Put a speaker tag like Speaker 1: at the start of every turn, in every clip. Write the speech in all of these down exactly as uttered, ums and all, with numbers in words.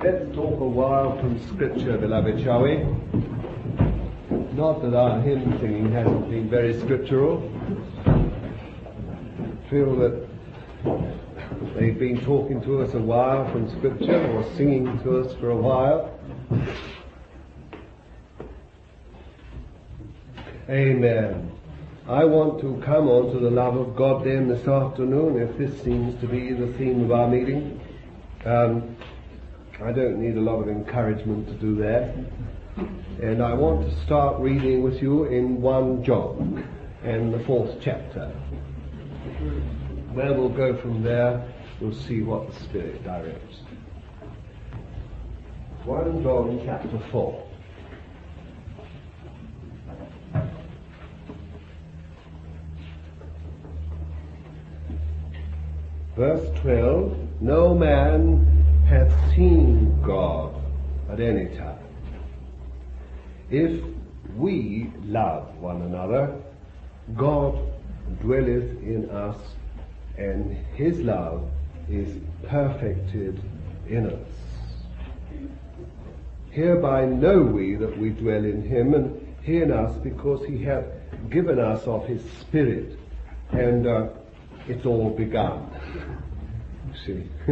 Speaker 1: Let's talk a while from Scripture, beloved, shall we? Not that our hymn singing hasn't been very scriptural. I feel that they've been talking to us a while from Scripture, or singing to us for a while. Amen. I want to come on to the love of God then this afternoon, if this seems to be the theme of our meeting. Um, I don't need a lot of encouragement to do that. And I want to start reading with you in First John and the fourth chapter. Where we'll go from there, we'll see what the Spirit directs. First John chapter four. Verse twelve, no man hath seen God at any time. If we love one another, God dwelleth in us, and his love is perfected in us. Hereby know we that we dwell in him, and he in us, because he hath given us of his Spirit. And uh, it's all begun. You see.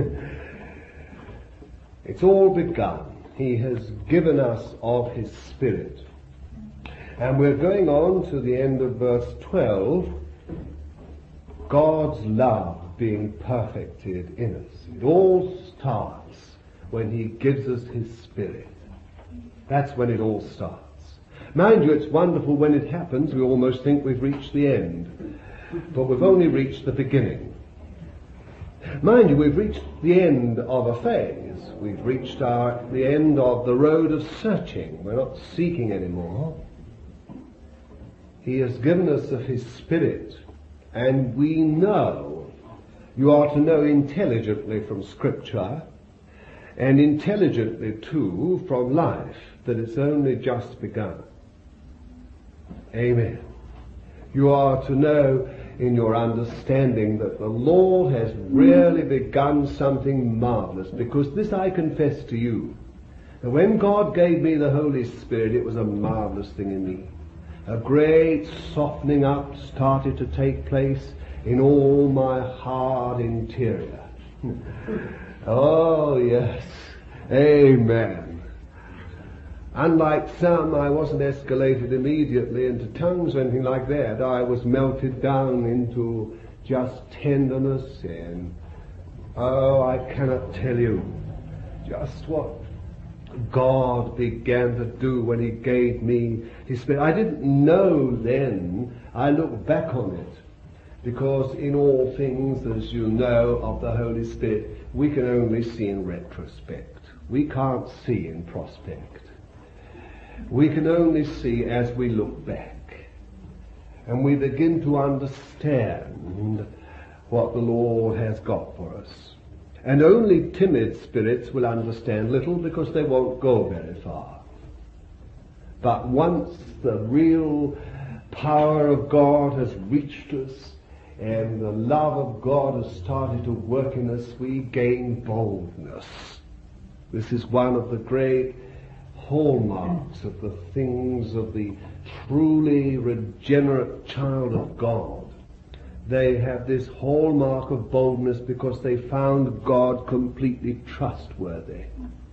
Speaker 1: It's all begun. He has given us of his Spirit. And we're going on to the end of verse twelve. God's love being perfected in us. It all starts when he gives us his Spirit. That's when it all starts. Mind you, it's wonderful when it happens. We almost think we've reached the end. But we've only reached the beginning. Mind you, we've reached the end of a phase. We've reached our, the end of the road of searching. We're not seeking anymore. He has given us of his Spirit, and we know, you are to know intelligently from Scripture, and intelligently too from life, that it's only just begun. Amen. You are to know in your understanding that the Lord has really begun something marvelous, because this I confess to you, that when God gave me the Holy Spirit, it was a marvelous thing in me. A great softening up started to take place in all my hard interior. Oh yes, amen. Unlike some, I wasn't escalated immediately into tongues or anything like that. I was melted down into just tenderness, and oh, I cannot tell you just what God began to do when he gave me his Spirit. I didn't know then. I look back on it, because in all things, as you know, of the Holy Spirit, we can only see in retrospect. We can't see in prospect. We can only see as we look back, and we begin to understand what the Lord has got for us. And only timid spirits will understand little, because they won't go very far. But once the real power of God has reached us, and the love of God has started to work in us, we gain boldness. This is one of the great hallmarks of the things of the truly regenerate child of God. They have this hallmark of boldness because they found God completely trustworthy.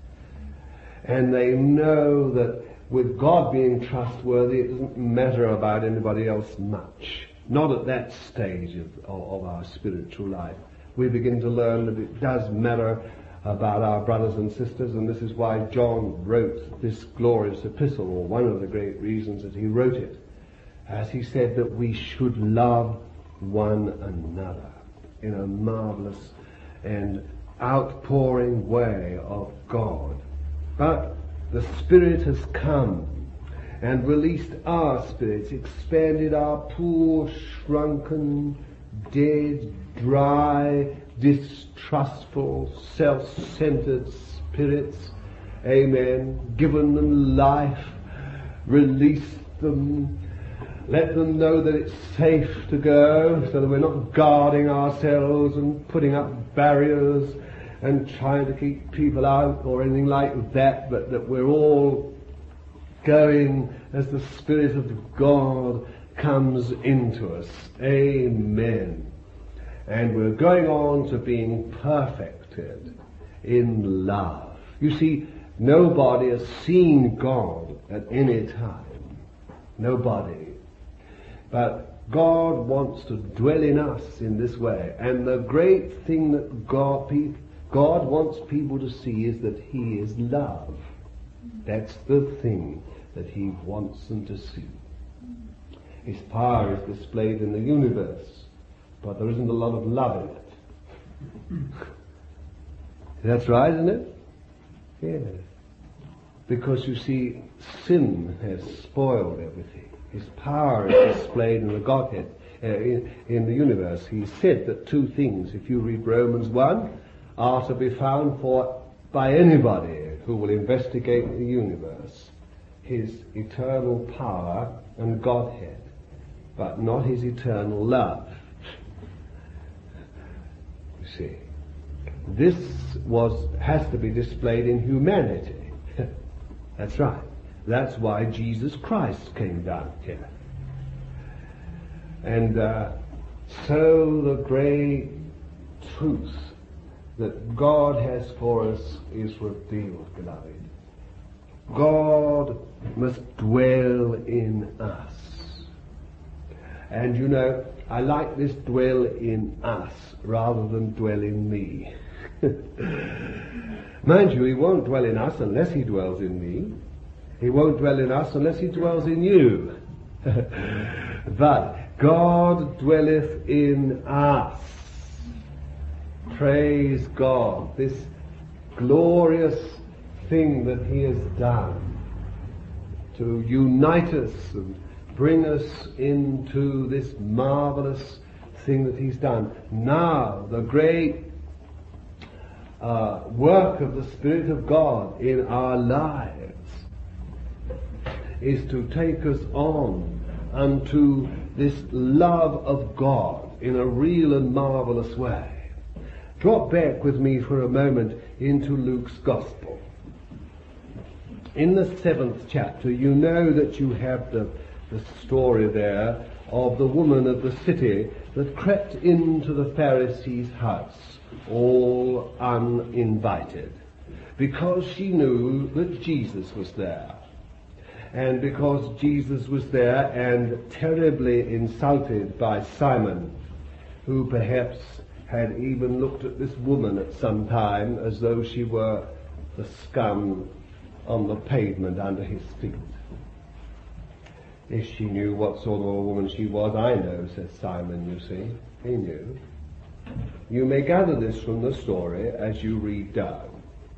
Speaker 1: And they know that with God being trustworthy, it doesn't matter about anybody else much. Not at that stage of, of our spiritual life. We begin to learn that it does matter about our brothers and sisters, and this is why John wrote this glorious epistle, or one of the great reasons that he wrote it, as he said that we should love one another in a marvelous and outpouring way of God. But the Spirit has come and released our spirits, expanded our poor, shrunken, dead, dry, distrustful, self-centered spirits, amen, given them life, released them, let them know that it's safe to go, so that we're not guarding ourselves and putting up barriers, and trying to keep people out or anything like that, but that we're all going as the Spirit of God comes into us. Amen. And we're going on to being perfected in love. You see, nobody has seen God at any time. Nobody. But God wants to dwell in us in this way. And the great thing that God, God wants people to see is that He is love. That's the thing that He wants them to see. His power is displayed in the universe, but there isn't a lot of love in it. That's right, isn't it? Yes. Because you see, sin has spoiled everything. His power is displayed in the Godhead, uh, in, in the universe. He said that two things, if you read Romans one, are to be found for by anybody who will investigate the universe. His eternal power and Godhead, but not His eternal love. You see, this was has to be displayed in humanity. That's right. That's why Jesus Christ came down here. And uh, so the great truth that God has for us is revealed, beloved. God must dwell in us. And you know, I like this dwell in us rather than dwell in me. Mind you, He won't dwell in us unless He dwells in me. He won't dwell in us unless He dwells in you. But God dwelleth in us. Praise God. This glorious thing that He has done to unite us and bring us into this marvelous thing that He's done. Now, the great uh, work of the Spirit of God in our lives is to take us on unto this love of God in a real and marvelous way. Drop back with me for a moment into Luke's Gospel. In the seventh chapter, you know that you have the, the story there of the woman of the city that crept into the Pharisee's house, all uninvited, because she knew that Jesus was there. And because Jesus was there and terribly insulted by Simon, who perhaps had even looked at this woman at some time as though she were the scum on the pavement under his feet. If she knew what sort of a woman she was, I know, says Simon, you see. He knew. You may gather this from the story as you read down.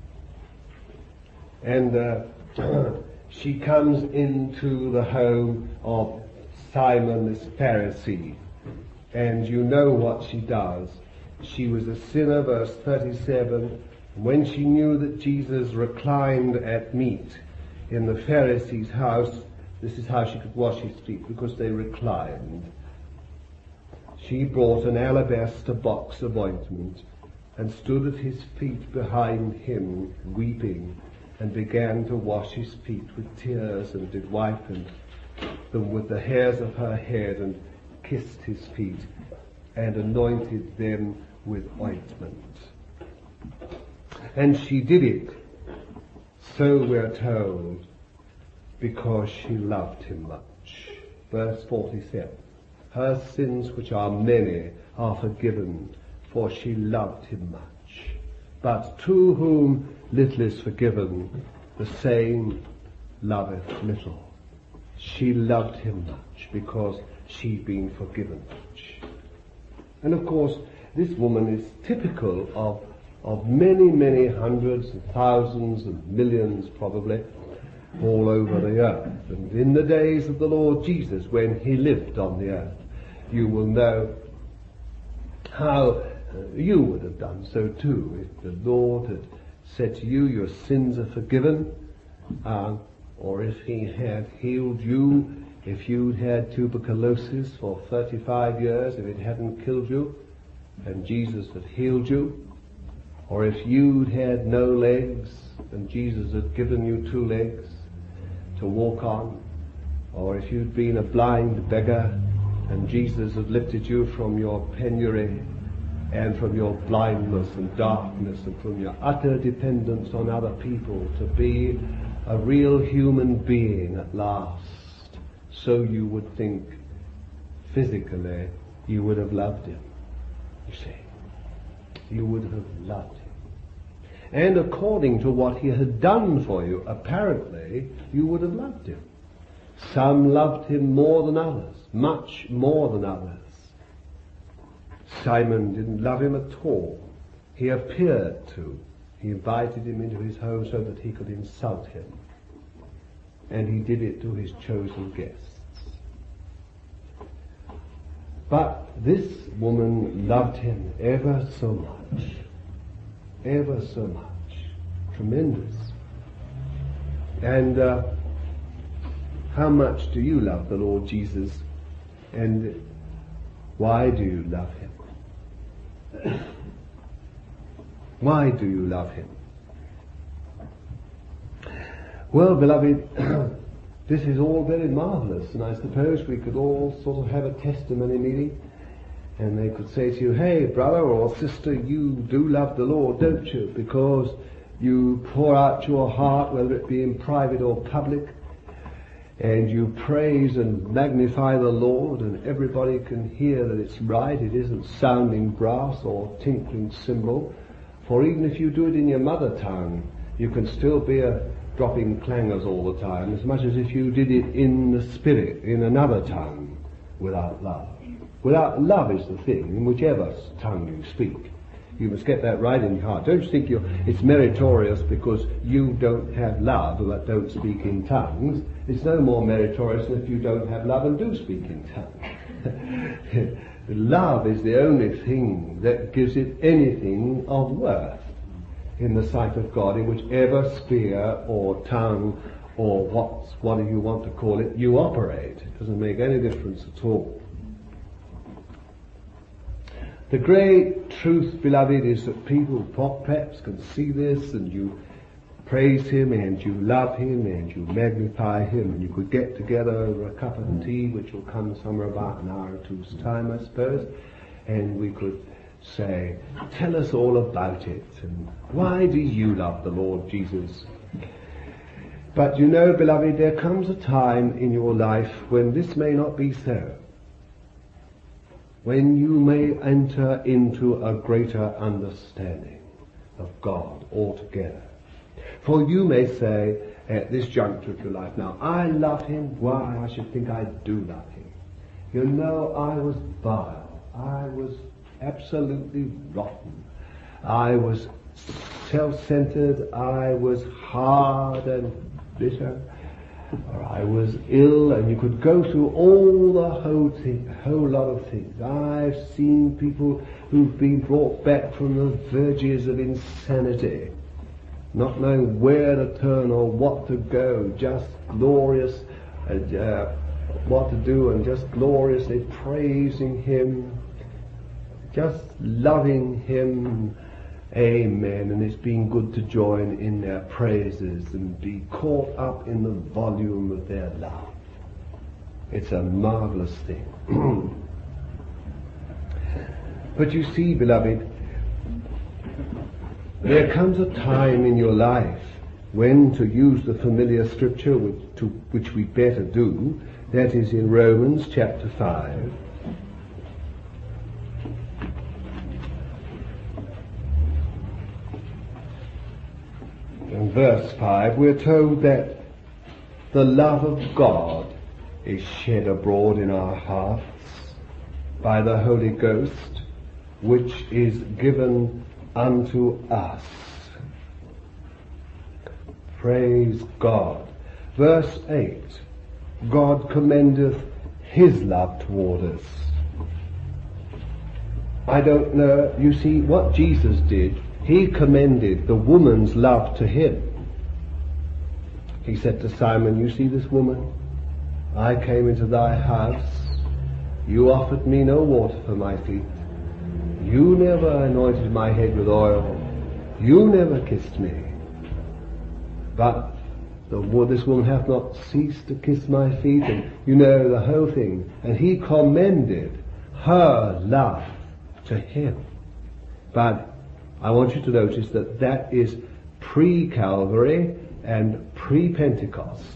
Speaker 1: And uh, she comes into the home of Simon this Pharisee. And you know what she does. She was a sinner, verse thirty-seven. When she knew that Jesus reclined at meat in the Pharisee's house, this is how she could wash his feet, because they reclined. She brought an alabaster box of ointment and stood at his feet behind him, weeping, and began to wash his feet with tears, and did wipe them with the hairs of her head, and kissed his feet, and anointed them with ointment. And she did it, so we're told, because she loved him much. Verse forty-seven. Her sins, which are many, are forgiven, for she loved him much. But to whom little is forgiven, the same loveth little. She loved him much because she'd been forgiven much. And of course, this woman is typical of of many, many hundreds and thousands and millions probably all over the earth. And in the days of the Lord Jesus, when he lived on the earth, you will know how uh, you would have done so too if the Lord had said to you, your sins are forgiven, uh, or if he had healed you, if you'd had tuberculosis for thirty-five years, if it hadn't killed you, and Jesus had healed you, or if you'd had no legs and Jesus had given you two legs to walk on, or if you'd been a blind beggar and Jesus had lifted you from your penury and from your blindness and darkness and from your utter dependence on other people to be a real human being at last, so you would think physically you would have loved him. You see, you would have loved him. And according to what he had done for you, apparently you would have loved him. Some loved him more than others, much more than others. Simon didn't love him at all. He appeared to. He invited him into his home so that he could insult him. And he did it to his chosen guests. But this woman loved him ever so much. Ever so much. Tremendous. And uh, how much do you love the Lord Jesus? And why do you love him? Why do you love him? Well, beloved, this is all very marvelous, and I suppose we could all sort of have a testimony meeting, and they could say to you, hey, brother or sister, you do love the Lord, don't you? Because you pour out your heart, whether it be in private or public, and you praise and magnify the Lord, and everybody can hear that it's right. It isn't sounding brass or tinkling cymbal. For even if you do it in your mother tongue, you can still be a dropping clangers all the time, as much as if you did it in the spirit, in another tongue, without love. Without love is the thing, in whichever tongue you speak. You must get that right in your heart. Don't you think you're, it's meritorious because you don't have love but don't speak in tongues. It's no more meritorious than if you don't have love and do speak in tongues. Love is the only thing that gives it anything of worth in the sight of God, in whichever sphere or tongue or what, what do you want to call it, you operate. It doesn't make any difference at all. The great truth, beloved, is that people perhaps can see this, and you praise him and you love him and you magnify him, and you could get together over a cup of tea, which will come somewhere about an hour or two's time, I suppose, and we could say, tell us all about it, and why do you love the Lord Jesus? But you know, beloved, there comes a time in your life when this may not be so, when you may enter into a greater understanding of God altogether. For you may say, at this juncture of your life, now, I love him. Why, I should think I do love him. You know, I was vile. I was absolutely rotten. I was self-centered. I was hard and bitter. Or I was ill, and you could go through all the whole thing, whole lot of things. I've seen people who've been brought back from the verges of insanity, not knowing where to turn or what to go, just glorious, uh, uh, what to do, and just gloriously praising him, just loving him. Amen. And it's been good to join in their praises and be caught up in the volume of their love. It's a marvelous thing. But you see, beloved, there comes a time in your life when, to use the familiar scripture which, to, which we better do, that is in Romans chapter five, in verse five, we're told that the love of God is shed abroad in our hearts by the Holy Ghost, which is given unto us. Praise God. Verse eight, God commendeth his love toward us. I don't know, you see, what Jesus did, he commended the woman's love to him. He said to Simon, you see this woman? I came into thy house. You offered me no water for my feet. You never anointed my head with oil. You never kissed me, but the, this woman hath not ceased to kiss my feet, and you know the whole thing. And he commended her love to him. But I want you to notice that that is pre-Calvary and pre-Pentecost.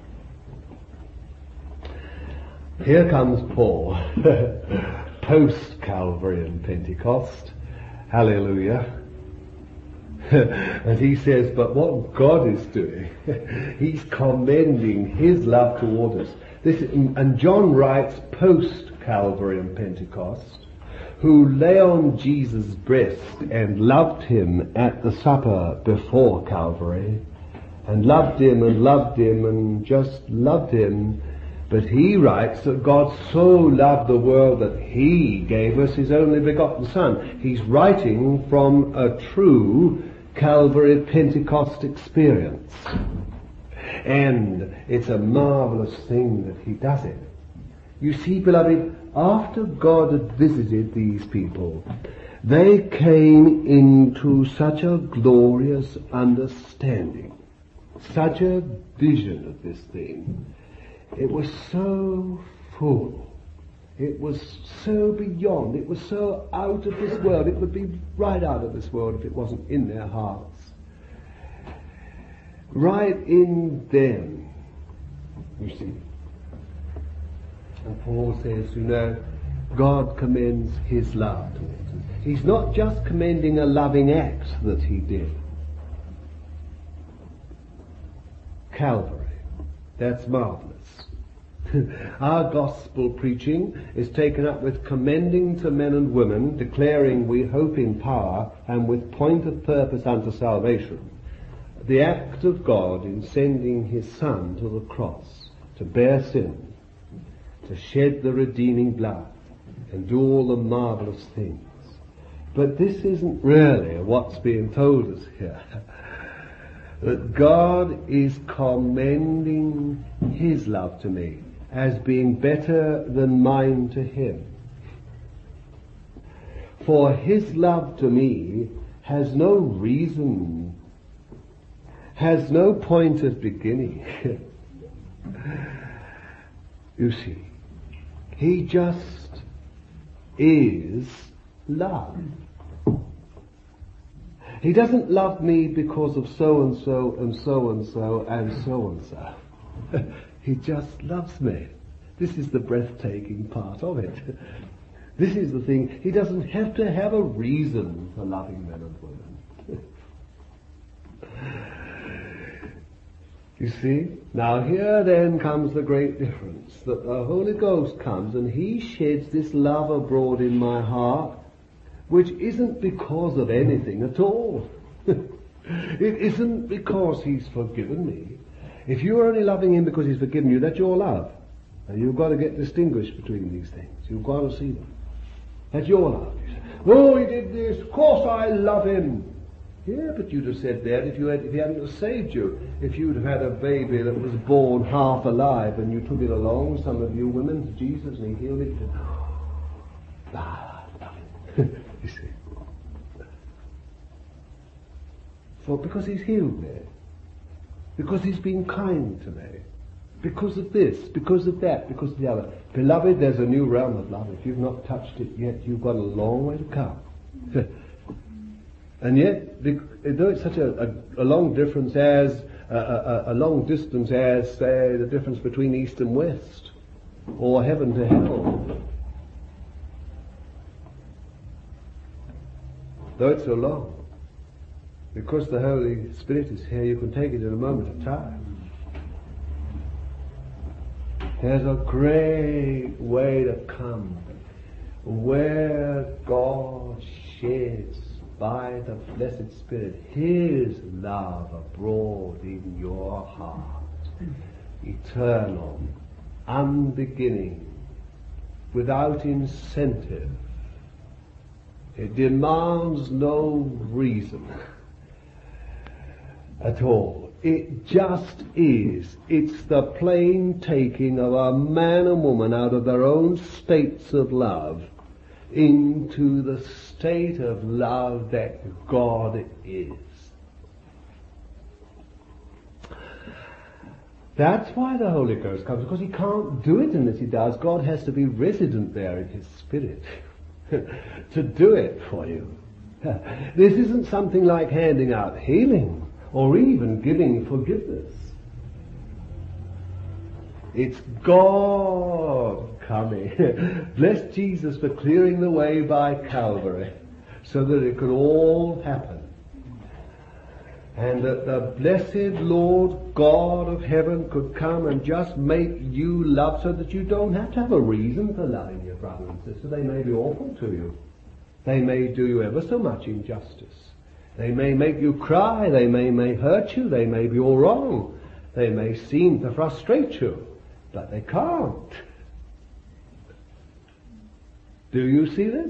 Speaker 1: Here comes Paul, post-Calvary and Pentecost. Hallelujah. And he says, but what God is doing, he's commending his love toward us. This, and John writes post-Calvary and Pentecost, who lay on Jesus' breast and loved him at the supper before Calvary, and loved him and loved him and just loved him. But he writes that God so loved the world that he gave us his only begotten Son. He's writing from a true Calvary Pentecost experience. And it's a marvelous thing that he does it. You see, beloved, after God had visited these people, they came into such a glorious understanding, such a vision of this thing. It was so full. It was so beyond. It was so out of this world. It would be right out of this world if it wasn't in their hearts. Right in them, you see. And Paul says, you know, God commends his love towards us. He's not just commending a loving act that he did. Calvary. That's marvelous. Our gospel preaching is taken up with commending to men and women, declaring we hope in power and with point of purpose unto salvation, the act of God in sending his Son to the cross to bear sin, to shed the redeeming blood, and do all the marvelous things. But this isn't really what's being told us here. That God is commending his love to me as being better than mine to him. For his love to me has no reason, has no point of beginning. You see, he just is love. He doesn't love me because of so-and-so and so-and-so and so-and-so. He just loves me. This is the breathtaking part of it. This is the thing. He doesn't have to have a reason for loving men and women. You see? Now here then comes the great difference. That the Holy Ghost comes and he sheds this love abroad in my heart, which isn't because of anything at all. It isn't because he's forgiven me. If you're only loving him because he's forgiven you, that's your love. And you've got to get distinguished between these things. You've got to see them. That's your love. You say, oh, he did this. Of course I love him. Yeah, but you'd have said that if you had, if he hadn't have saved you. If you'd have had a baby that was born half alive and you took it along, some of you women, to Jesus, and he healed it. Ah, I love him. You see. For because he's healed me. Because he's been kind to me. Because of this, because of that, because of the other. Beloved, there's a new realm of love. If you've not touched it yet, you've got a long way to come. And yet, though it's such a, a, a long difference as, a, a, a long distance as, say, the difference between east and west, or heaven to hell, though it's so long, because the Holy Spirit is here, you can take it in a moment of time. There's a great way to come where God sheds by the blessed Spirit his love abroad in your heart, eternal, unbeginning, without incentive. It demands no reason at all. It just is. It's the plain taking of a man and woman out of their own states of love into the state of love that God is. That's why the Holy Ghost comes, because he can't do it unless he does. God has to be resident there in his spirit to do it for you. This isn't something like handing out healing or even giving forgiveness. It's God coming. Bless Jesus for clearing the way by Calvary so that it could all happen. And that the blessed Lord God of heaven could come and just make you love so that you don't have to have a reason for loving your brother and sister. They may be awful to you. They may do you ever so much injustice. They may make you cry. They may, may hurt you. They may be all wrong. They may seem to frustrate you. But they can't. Do you see this?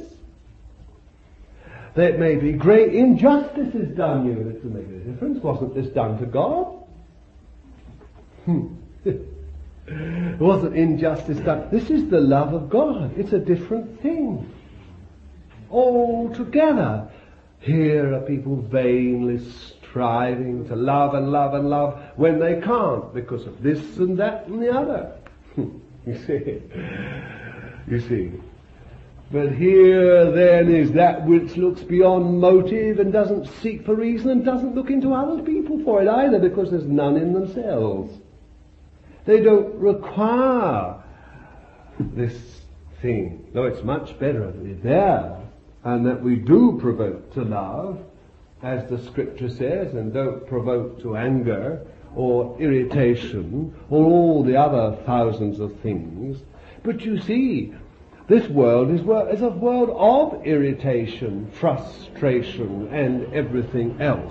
Speaker 1: There may be great injustices done you. It doesn't make a difference. Wasn't this done to God? Hmm. Wasn't injustice done? This is the love of God. It's a different thing. Altogether. Here are people vainly striving to love and love and love when they can't because of this and that and the other. You see? You see? But here then is that which looks beyond motive and doesn't seek for reason and doesn't look into other people for it either, because there's none in themselves. They don't require this thing. Though it's much better that it's there and that we do provoke to love, as the scripture says, and don't provoke to anger or irritation or all the other thousands of things. But you see, this world is, is a world of irritation, frustration, and everything else.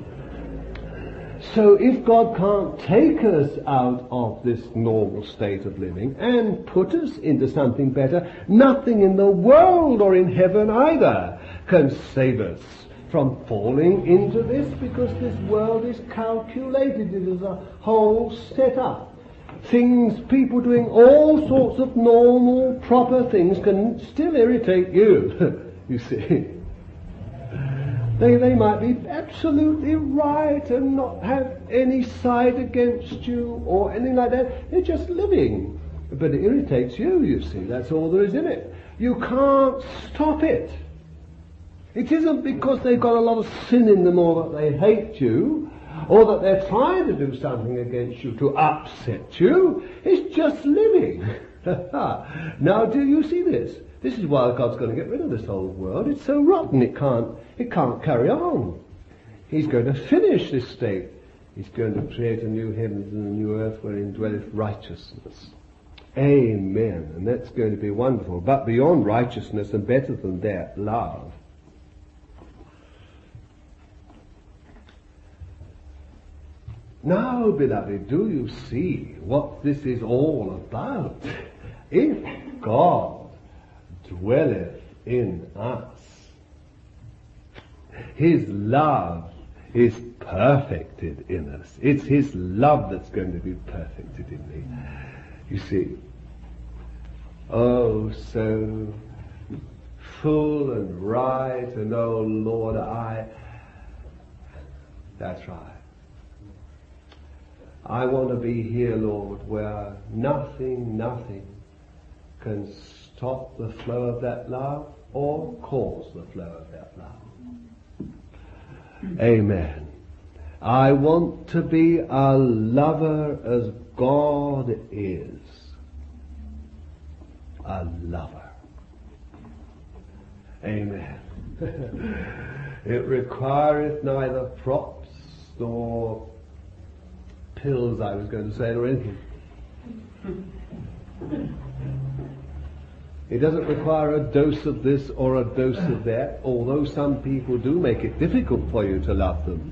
Speaker 1: So if God can't take us out of this normal state of living and put us into something better, nothing in the world or in heaven either can save us from falling into this, because this world is calculated. It is a whole set-up. Things, people doing all sorts of normal, proper things can still irritate you, you see. They, they might be absolutely right and not have any side against you or anything like that. They're just living. But it irritates you, you see. That's all there is in it. You can't stop it. It isn't because they've got a lot of sin in them or that they hate you, or that they're trying to do something against you to upset you. It's just living. Now, do you see this? This is why God's going to get rid of this old world. It's so rotten it can't, it can't carry on. He's going to finish this state. He's going to create a new heavens and a new earth wherein dwelleth righteousness. Amen. And that's going to be wonderful. But beyond righteousness and better than that, love. Now, beloved, do you see what this is all about? If God dwelleth in us, His love is perfected in us. It's His love that's going to be perfected in me. You see, oh, so full and right, and oh Lord, I, that's right. I want to be here, Lord, where nothing, nothing can stop the flow of that love or cause the flow of that love. Amen. I want to be a lover as God is. A lover. Amen. It requireth neither props nor pills, I was going to say, or anything. It doesn't require a dose of this or a dose of that, although some people do make it difficult for you to love them.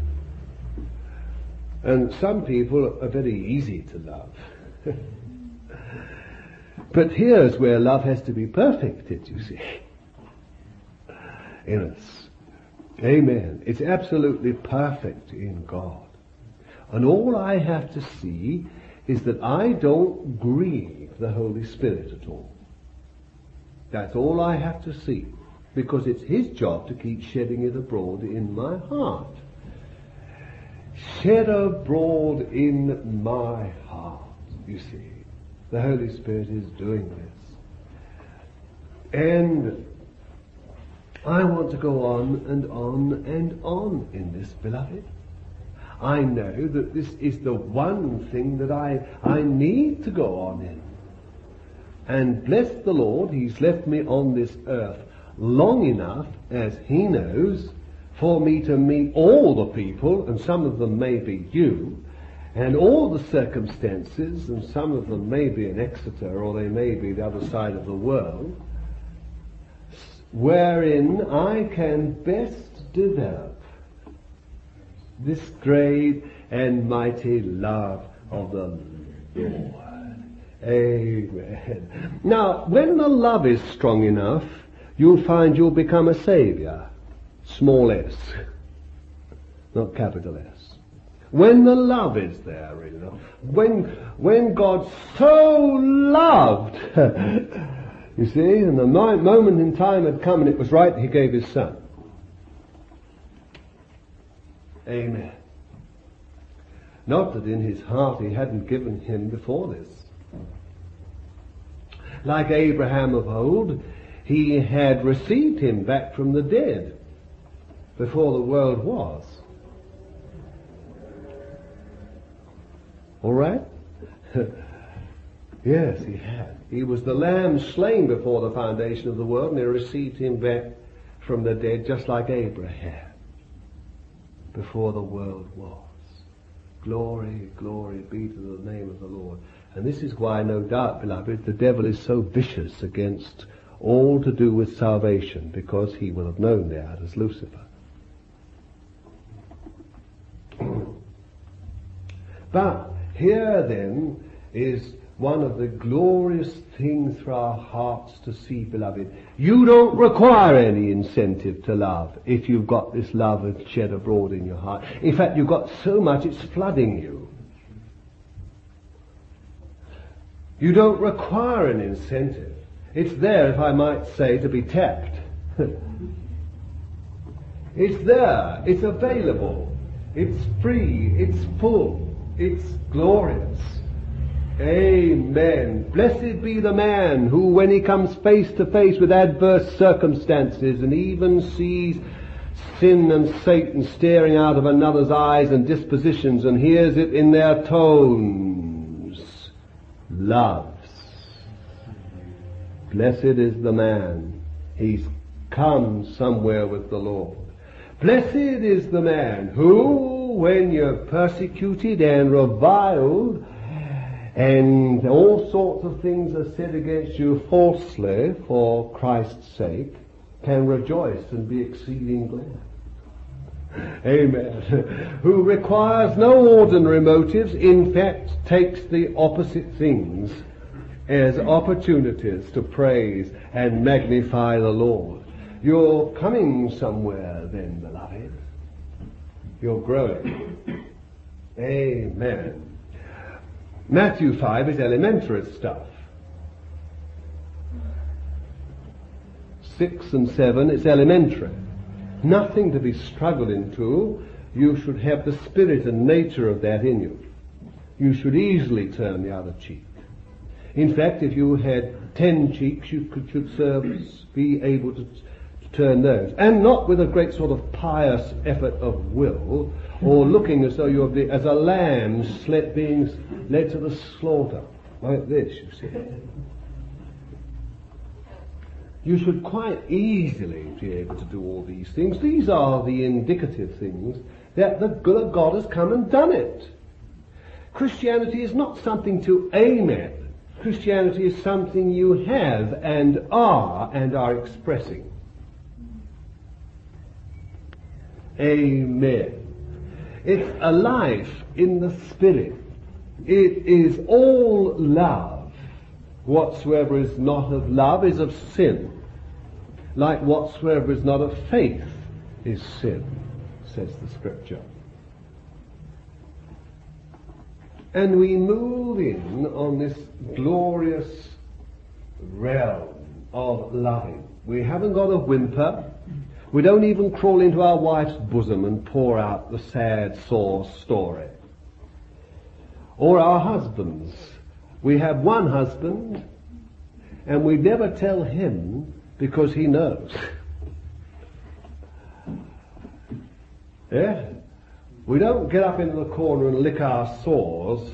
Speaker 1: And some people are very easy to love. But here's where love has to be perfected, you see, in us. Amen. It's absolutely perfect in God. And all I have to see is that I don't grieve the Holy Spirit at all. That's all I have to see, because it's his job to keep shedding it abroad in my heart. Shed abroad in my heart, you see. The Holy Spirit is doing this. And I want to go on and on and on in this, beloved. I know that this is the one thing that I, I need to go on in. And bless the Lord, he's left me on this earth long enough, as he knows, for me to meet all the people, and some of them may be you, and all the circumstances, and some of them may be in Exeter, or they may be the other side of the world, wherein I can best develop this great and mighty love of the Lord. Amen. Now, when the love is strong enough, you'll find you'll become a saviour. Small s, not capital S. When the love is there, you know, when when God so loved, you see, and the moment in time had come and it was right, he gave his son. Amen. Not that in his heart he hadn't given him before this. Like Abraham of old, he had received him back from the dead before the world was. All right? Yes, he had. He was the lamb slain before the foundation of the world, and they received him back from the dead just like Abraham before the world was. Glory, glory be to the name of the Lord. And this is why, no doubt, beloved, the devil is so vicious against all to do with salvation, because he will have known that as Lucifer. But here then is one of the glorious things for our hearts to see, beloved. You don't require any incentive to love if you've got this love shed abroad in your heart. In fact, you've got so much it's flooding you. You don't require an incentive. It's there, if I might say, to be tapped. It's there. It's available. It's free. It's full. It's glorious. Amen. Blessed be the man who, when he comes face to face with adverse circumstances and even sees sin and Satan staring out of another's eyes and dispositions and hears it in their tones, loves. Blessed is the man. He's come somewhere with the Lord. Blessed is the man who, when you're persecuted and reviled, and all sorts of things are said against you falsely for Christ's sake, can rejoice and be exceeding glad. Amen. Who requires no ordinary motives, in fact takes the opposite things as opportunities to praise and magnify the Lord. You're coming somewhere then, beloved. You're growing. Amen. Matthew five is elementary stuff. Six and seven is elementary. Nothing to be struggled into. You should have the spirit and nature of that in you. You should easily turn the other cheek. In fact, if you had ten cheeks, you could should serve, be able to, to turn those. And not with a great sort of pious effort of will, or looking as though you're the, as a lamb sled, being led to the slaughter, like this, you see. You should quite easily be able to do all these things. These are the indicative things that the good God has come and done it. Christianity is not something to aim at. Christianity is something you have and are and are expressing. Amen. It's a life in the Spirit. It is all love. Whatsoever is not of love is of sin. Like whatsoever is not of faith is sin, says the Scripture. And we move in on this glorious realm of loving. We haven't got a whimper. We don't even crawl into our wife's bosom and pour out the sad, sore story. Or our husbands. We have one husband, and we never tell him because he knows. Yeah? We don't get up into the corner and lick our sores.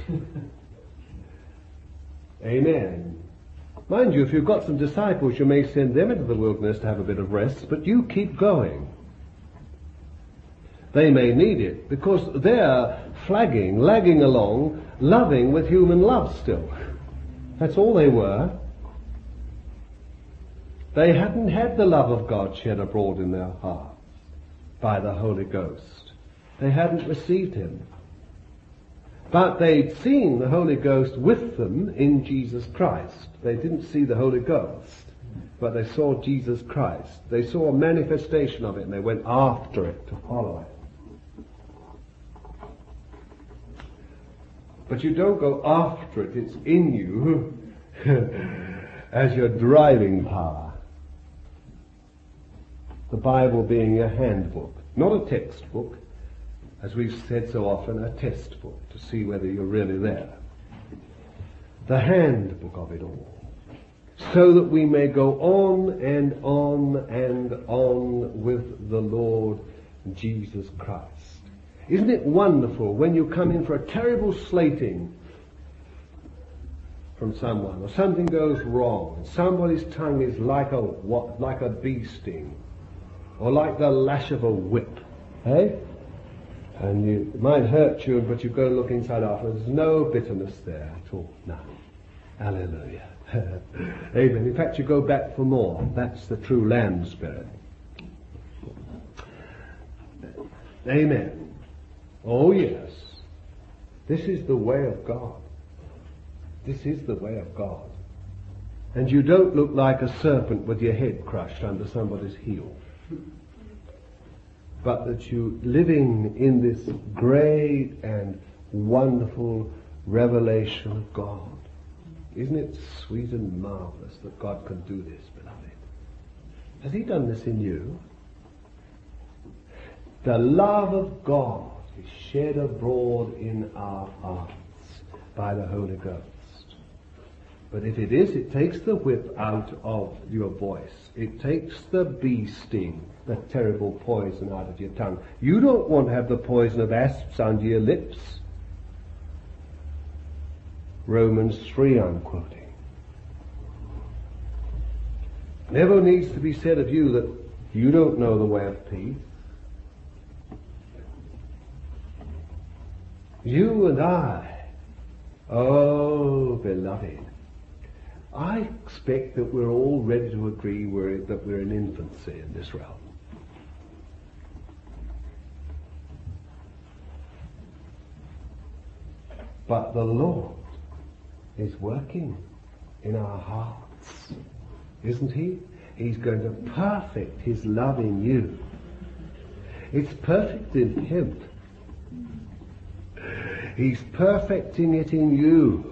Speaker 1: Amen. Mind you, if you've got some disciples, you may send them into the wilderness to have a bit of rest, but you keep going. They may need it, because they're flagging, lagging along, loving with human love still. That's all they were. They hadn't had the love of God shed abroad in their hearts by the Holy Ghost. They hadn't received Him. But they'd seen the Holy Ghost with them in Jesus Christ. They didn't see the Holy Ghost, but they saw Jesus Christ. They saw a manifestation of it, and they went after it to follow it. But you don't go after it. It's in you as your driving power. The Bible being your handbook, not a textbook, as we've said so often, a test book to see whether you're really there. The handbook of it all. So that we may go on and on and on with the Lord Jesus Christ. Isn't it wonderful when you come in for a terrible slating from someone, or something goes wrong, and somebody's tongue is like a what, like a bee sting, or like the lash of a whip, eh? And you, it might hurt you, but you go look inside after. There's no bitterness there at all. No. Hallelujah. Amen. In fact, you go back for more. That's the true land spirit. Amen. Oh yes. This is the way of God. This is the way of God. And you don't look like a serpent with your head crushed under somebody's heel. But that you living in this great and wonderful revelation of God. Isn't it sweet and marvelous that God can do this, beloved? Has He done this in you? The love of God is shed abroad in our hearts by the Holy Ghost. But if it is, it takes the whip out of your voice. It takes the bee sting, the terrible poison, out of your tongue. You don't want to have the poison of asps under your lips. Romans three I'm quoting. Never needs to be said of you that you don't know the way of peace. You and I, oh beloved, I expect that we're all ready to agree we're, that we're in infancy in this realm. But the Lord is working in our hearts, isn't He? He's going to perfect His love in you. It's perfect in Him. He's perfecting it in you.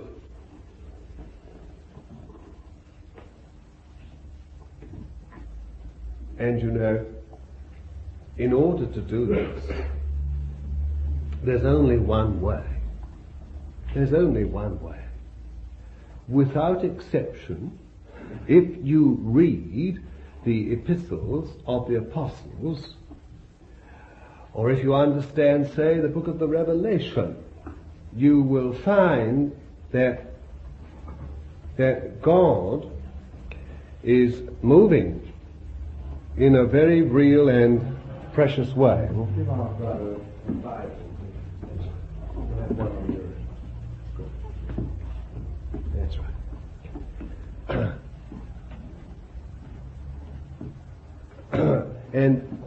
Speaker 1: And you know, in order to do this, there's only one way. There's only one way. Without exception, if you read the epistles of the apostles, or if you understand, say, the book of the Revelation, you will find that that God is moving in a very real and precious way. That's right. And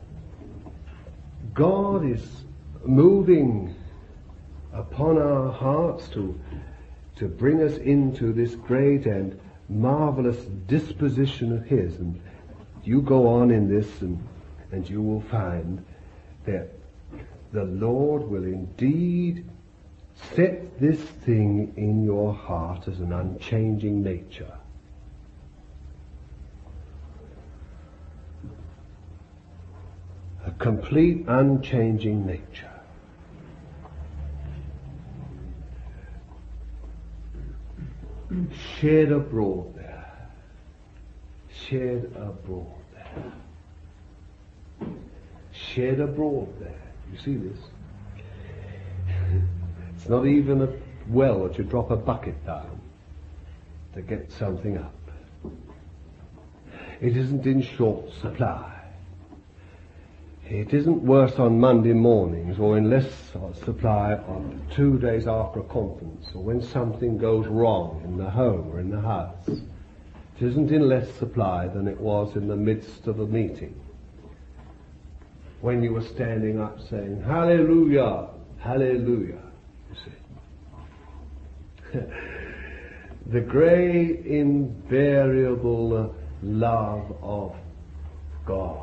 Speaker 1: God is moving upon our hearts to to bring us into this great and marvelous disposition of His. And you go on in this, and, and you will find that the Lord will indeed set this thing in your heart as an unchanging nature. complete unchanging nature. Shed abroad there. Shed abroad there. Shed abroad there. You see this? It's not even a well that you drop a bucket down to get something up. It isn't in short supply. It isn't worse on Monday mornings or in less supply on two days after a conference or when something goes wrong in the home or in the house. It isn't in less supply than it was in the midst of a meeting when you were standing up saying, "Hallelujah, hallelujah," you see. The great invariable love of God.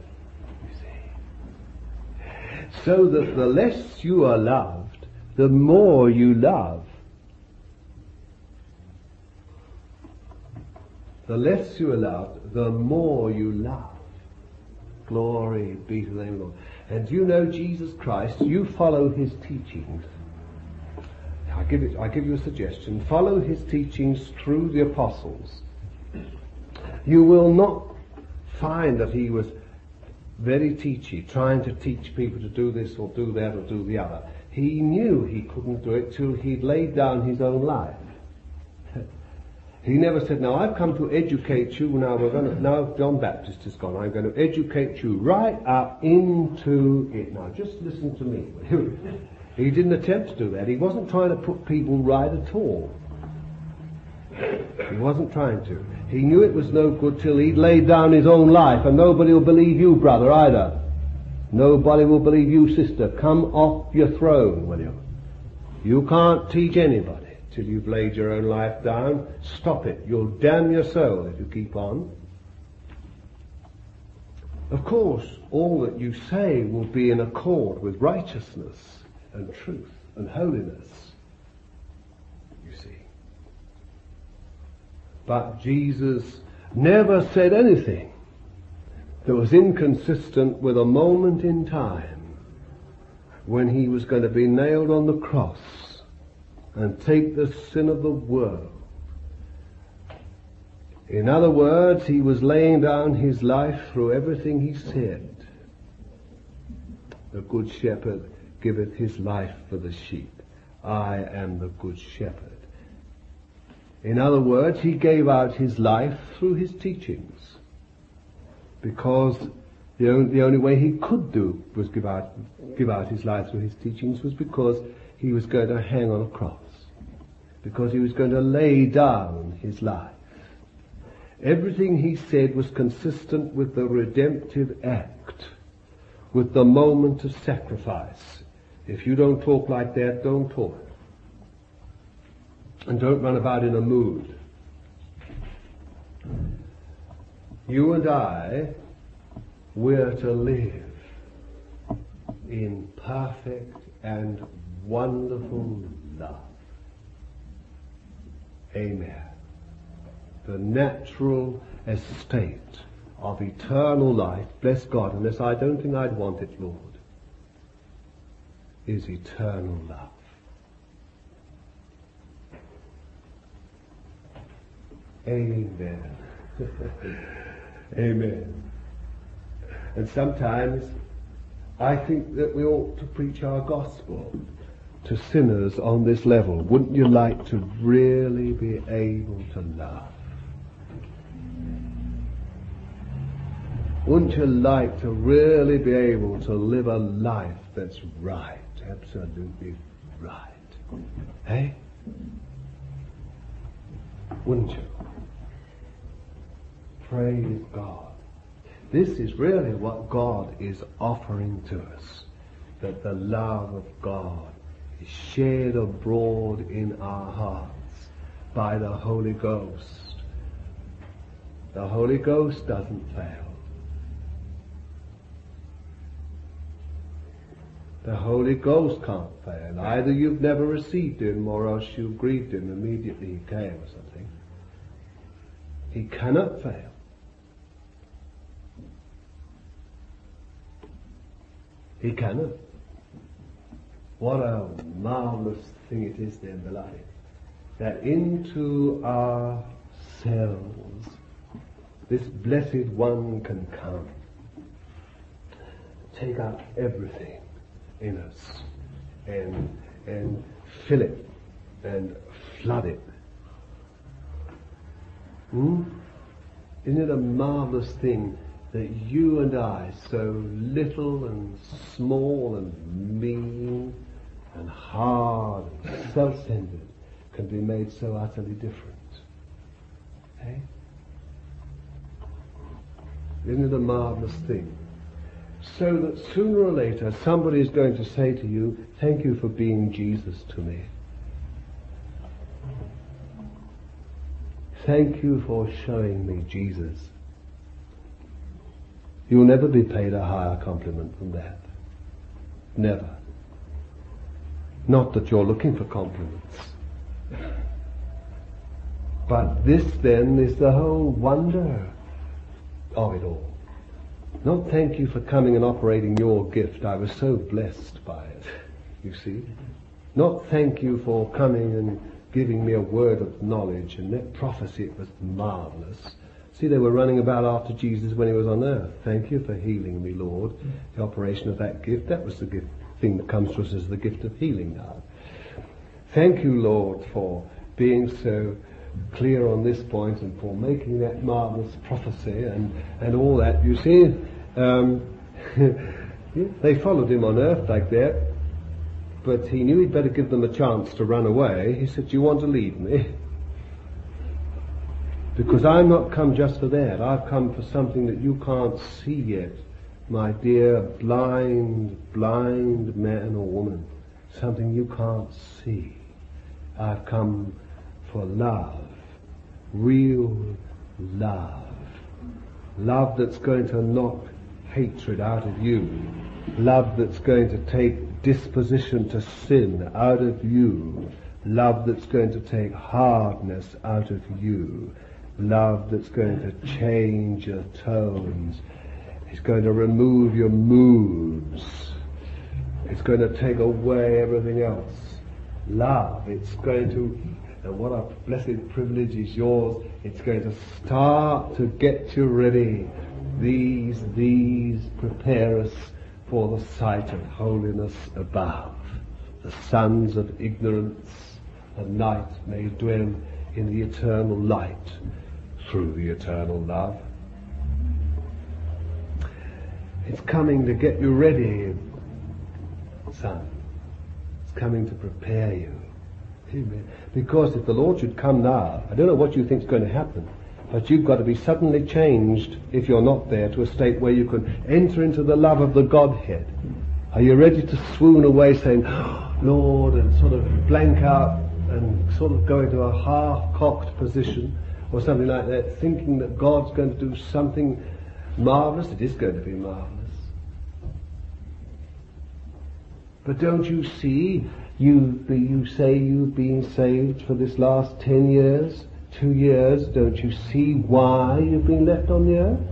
Speaker 1: So that the less you are loved, the more you love. The less you are loved, the more you love. Glory be to the name of the Lord. And you know Jesus Christ, you follow his teachings. I give it, I give you a suggestion. Follow his teachings through the apostles. You will not find that he was very teachy, trying to teach people to do this or do that or do the other. He knew he couldn't do it till he'd laid down his own life. He never said, "Now I've come to educate you, now we're going to, now John Baptist is gone, I'm going to educate you right up into it. Now just listen to me." He didn't attempt to do that. He wasn't trying to put people right at all. He wasn't trying to. He knew it was no good till he'd laid down his own life, and nobody will believe you, brother, either. Nobody will believe you, sister. Come off your throne, will you? You can't teach anybody till you've laid your own life down. Stop it. You'll damn your soul if you keep on. Of course, all that you say will be in accord with righteousness and truth and holiness. But Jesus never said anything that was inconsistent with a moment in time when he was going to be nailed on the cross and take the sin of the world. In other words, he was laying down his life through everything he said. The good shepherd giveth his life for the sheep. I am the good shepherd. In other words, he gave out his life through his teachings, because the only, the only way he could do was give out, give out his life through his teachings was because he was going to hang on a cross, because he was going to lay down his life. Everything he said was consistent with the redemptive act, with the moment of sacrifice. If you don't talk like that, don't talk. And don't run about in a mood. You and I, we're to live in perfect and wonderful love. Amen. The natural estate of eternal life, bless God, unless I don't think I'd want it, Lord, is eternal love. Amen. Amen. And sometimes I think that we ought to preach our gospel to sinners on this level. Wouldn't you like to really be able to love? Wouldn't you like to really be able to live a life that's right, absolutely right? Hey? Wouldn't you? Praise God. This is really what God is offering to us, that the love of God is shed abroad in our hearts by the Holy Ghost. The Holy Ghost doesn't fail. The Holy Ghost can't fail. Either you've never received Him, or else you've grieved Him immediately He came or something. He cannot fail. He cannot. What a marvelous thing it is then, beloved, that into our cells this blessed one can come, take up everything in us and and fill it and flood it. Hmm? Isn't it a marvelous thing that you and I, so little and small and mean and hard and self-centered, can be made so utterly different? Eh? Isn't it a marvelous thing? So that sooner or later somebody is going to say to you, thank you for being Jesus to me. Thank you for showing me Jesus. You'll never be paid a higher compliment than that. Never. Not that you're looking for compliments. But this then is the whole wonder of it all. Not thank you for coming and operating your gift. I was so blessed by it, you see. Not thank you for coming and giving me a word of knowledge and that prophecy. It was marvelous. See, they were running about after Jesus when he was on earth. Thank you for healing me, Lord. The operation of that gift, that was the gift, thing that comes to us as the gift of healing now. Thank you, Lord, for being so clear on this point and for making that marvelous prophecy and, and all that. You see, um, they followed him on earth like that, but he knew he'd better give them a chance to run away. He said, do you want to leave me? Because I'm not come just for that. I've come for something that you can't see yet, my dear blind, blind man or woman. Something you can't see. I've come for love. Real love. Love that's going to knock hatred out of you. Love that's going to take disposition to sin out of you. Love that's going to take hardness out of you. Love that's going to change your tones. It's going to remove your moods. It's going to take away everything else. Love, it's going to, and what a blessed privilege is yours, it's going to start to get you ready. These, these prepare us for the sight of holiness above. The sons of ignorance of night may dwell in the eternal light through the eternal love. It's coming to get you ready, son. It's coming to prepare you. Amen. Because if the Lord should come now, I don't know what you think is going to happen, but you've got to be suddenly changed, if you're not there, to a state where you can enter into the love of the Godhead. Are you ready to swoon away saying, oh, Lord, and sort of blank out and sort of go into a half-cocked position or something like that, thinking that God's going to do something marvelous? It is going to be marvelous. But don't you see, you, you say you've been saved for this last ten years, two years, don't you see why you've been left on the earth?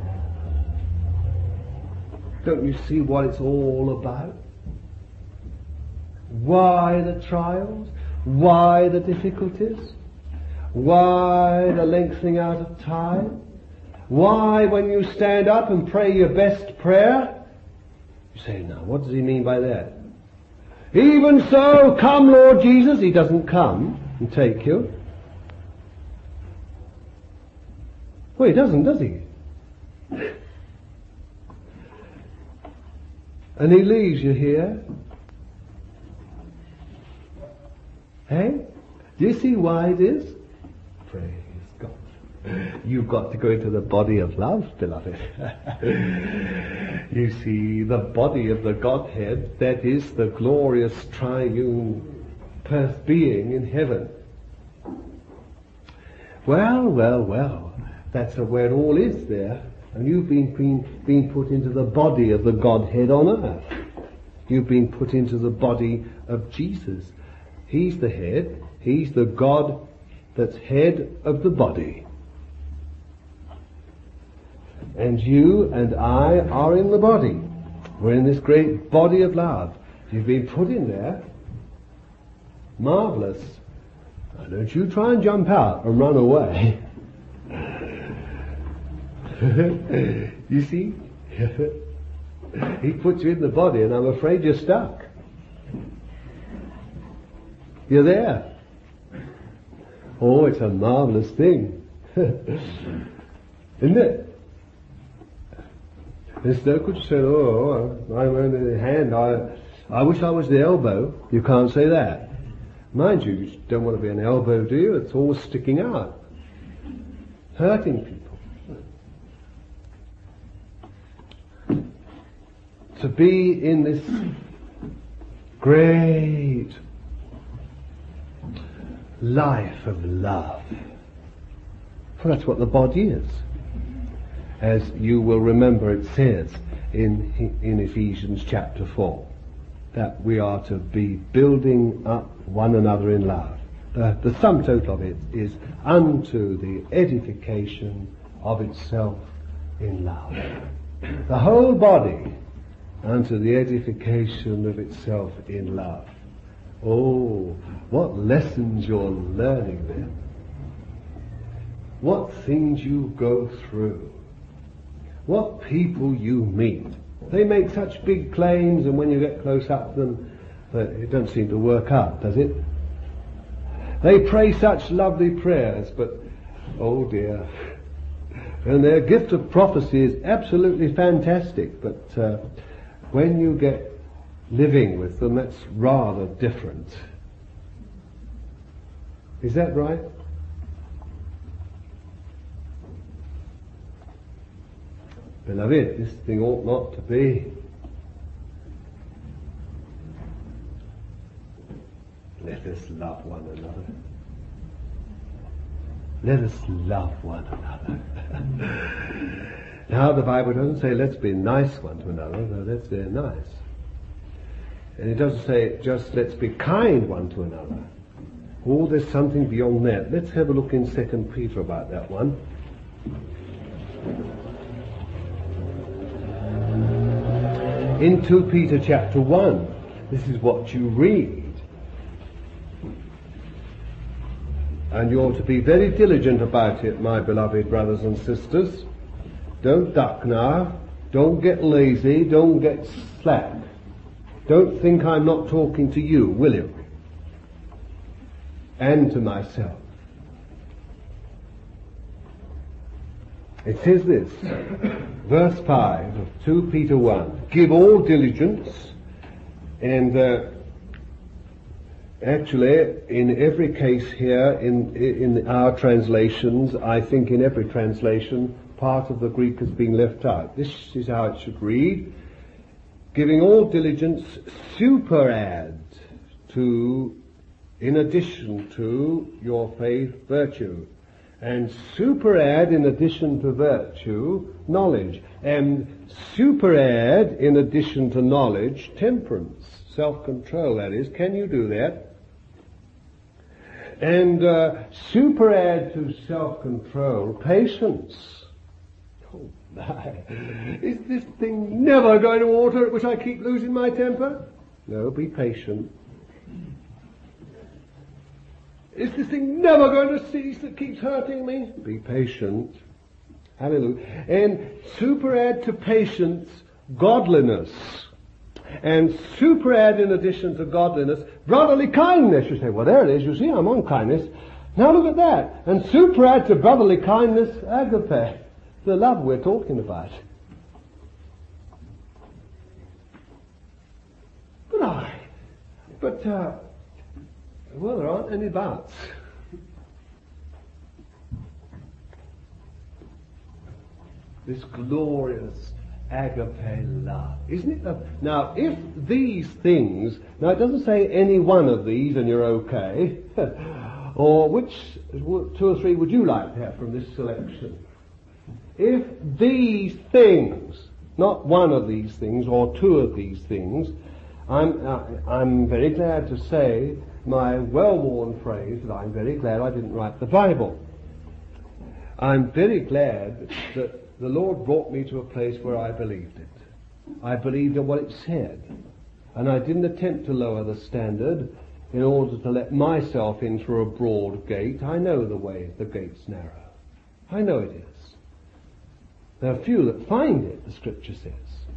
Speaker 1: Don't you see what it's all about? Why the trials? Why the difficulties? Why the lengthening out of time? Why, when you stand up and pray your best prayer, you say, now, what does he mean by that? Even so, come Lord Jesus. He doesn't come and take you. Well, he doesn't, does he? And he leaves you here. Hey? Do you see why it is? Praise God. You've got to go into the body of love, beloved. You see, the body of the Godhead, that is the glorious triune Perth being in heaven. Well, well, well. That's where it all is there. And you've been, been, been put into the body of the Godhead on earth. You've been put into the body of Jesus. He's the head. He's the God that's head of the body. And you and I are in the body. We're in this great body of love. You've been put in there. Marvellous. Now don't you try and jump out and run away. You see? He puts you in the body and I'm afraid you're stuck. You're there. Oh, it's a marvellous thing. Isn't it? And Stoke could say, oh, I'm only the hand. I, I wish I was the elbow. You can't say that. Mind you, you don't want to be an elbow, do you? It's always sticking out. Hurting people. To be in this great life of love. For that's what the body is. As you will remember, it says in, in Ephesians chapter four that we are to be building up one another in love. The, the sum total of it is unto the edification of itself in love. The whole body unto the edification of itself in love. Oh, what lessons you're learning then. What things you go through. What people you meet. They make such big claims, and when you get close up to them, it don't seem to work out, does it? They pray such lovely prayers, but, oh dear. And their gift of prophecy is absolutely fantastic, but uh, when you get living with them, that's rather different. Is that right? Beloved, this thing ought not to be. Let us love one another. Let us love one another. Now the Bible doesn't say let's be nice one to another, no, let's be nice. And it doesn't say just let's be kind one to another. Oh, there's something beyond that. Let's have a look in Second Peter about that one. In two Peter chapter one, this is what you read. And you ought to be very diligent about it, my beloved brothers and sisters. Don't duck now. Don't get lazy. Don't get slack. Don't think I'm not talking to you, will you? And to myself. It says this, verse five of two Peter one, give all diligence, and uh, actually in every case here in in our translations, I think in every translation part of the Greek has been left out. This is how it should read, giving all diligence, superadd to, in addition to your faith, virtue. And superadd in addition to virtue, knowledge. And superadd in addition to knowledge, temperance, self-control, that is. Can you do that? And uh, superadd to self-control, patience. Oh my, is this thing never going to alter at which I keep losing my temper? No, be patient. Is this thing never going to cease that keeps hurting me? Be patient. Hallelujah. And superadd to patience, godliness. And superadd in addition to godliness, brotherly kindness. You say, well there it is, you see, I'm on kindness. Now look at that. And superadd to brotherly kindness, agape. The love we're talking about. But I, but, uh, well, there aren't any buts. This glorious agape love. Isn't it love? Now, if these things, now it doesn't say any one of these and you're okay, or which two or three would you like to have from this selection? If these things, not one of these things or two of these things, I'm, uh, I'm very glad to say my well-worn phrase that I'm very glad I didn't write the Bible. I'm very glad that the Lord brought me to a place where I believed it. I believed in what it said. And I didn't attempt to lower the standard in order to let myself in through a broad gate. I know the way, the gate's narrow. I know it is. There are few that find it, the scripture says.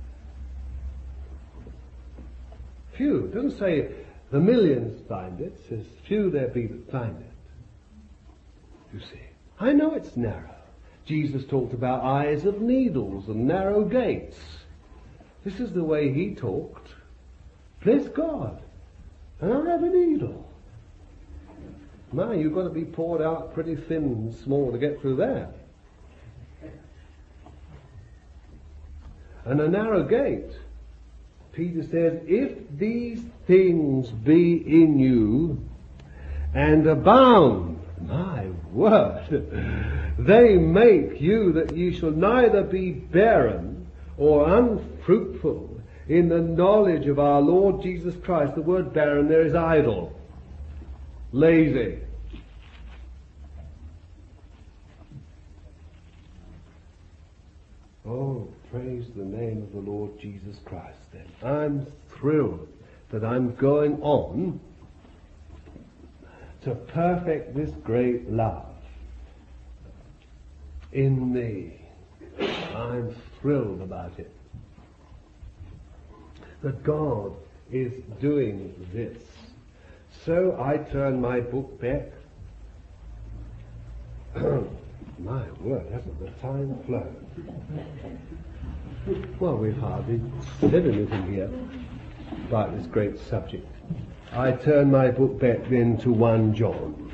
Speaker 1: Few. It doesn't say the millions find it. It says few there be that find it. You see. I know it's narrow. Jesus talked about eyes of needles and narrow gates. This is the way he talked. Bless God. An eye of a needle. My, you've got to be poured out pretty thin and small to get through that. And a narrow gate. Peter says, if these things be in you and abound, my word, they make you that ye shall neither be barren or unfruitful in the knowledge of our Lord Jesus Christ. The word barren there is idle, lazy. Oh, praise the name of the Lord Jesus Christ then. I'm thrilled that I'm going on to perfect this great love in me. I'm thrilled about it. That God is doing this. So I turn my book back. My word, hasn't the time flown? Well, we've hardly said anything here about this great subject. I turn my book back then to First John.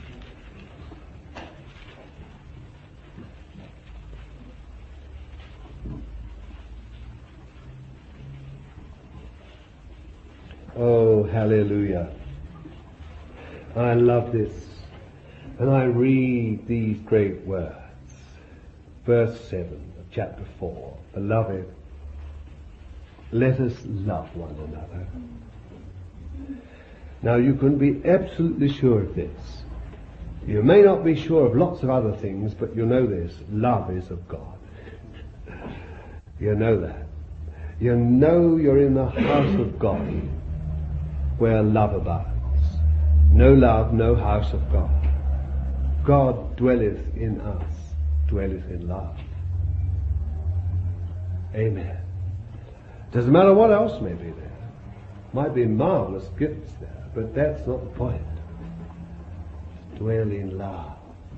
Speaker 1: Oh, hallelujah. I love this. And I read these great words. Verse seven of chapter four. Beloved, let us love one another. Now you can be absolutely sure of this. You may not be sure of lots of other things, but you know this. Love is of God. You know that. You know you're in the house of God, where love abides. No love, no house of God. God dwelleth in us, dwelleth in love. Amen. Doesn't matter what else may be there. Might be marvelous gifts there, but that's not the point. Dwell in love.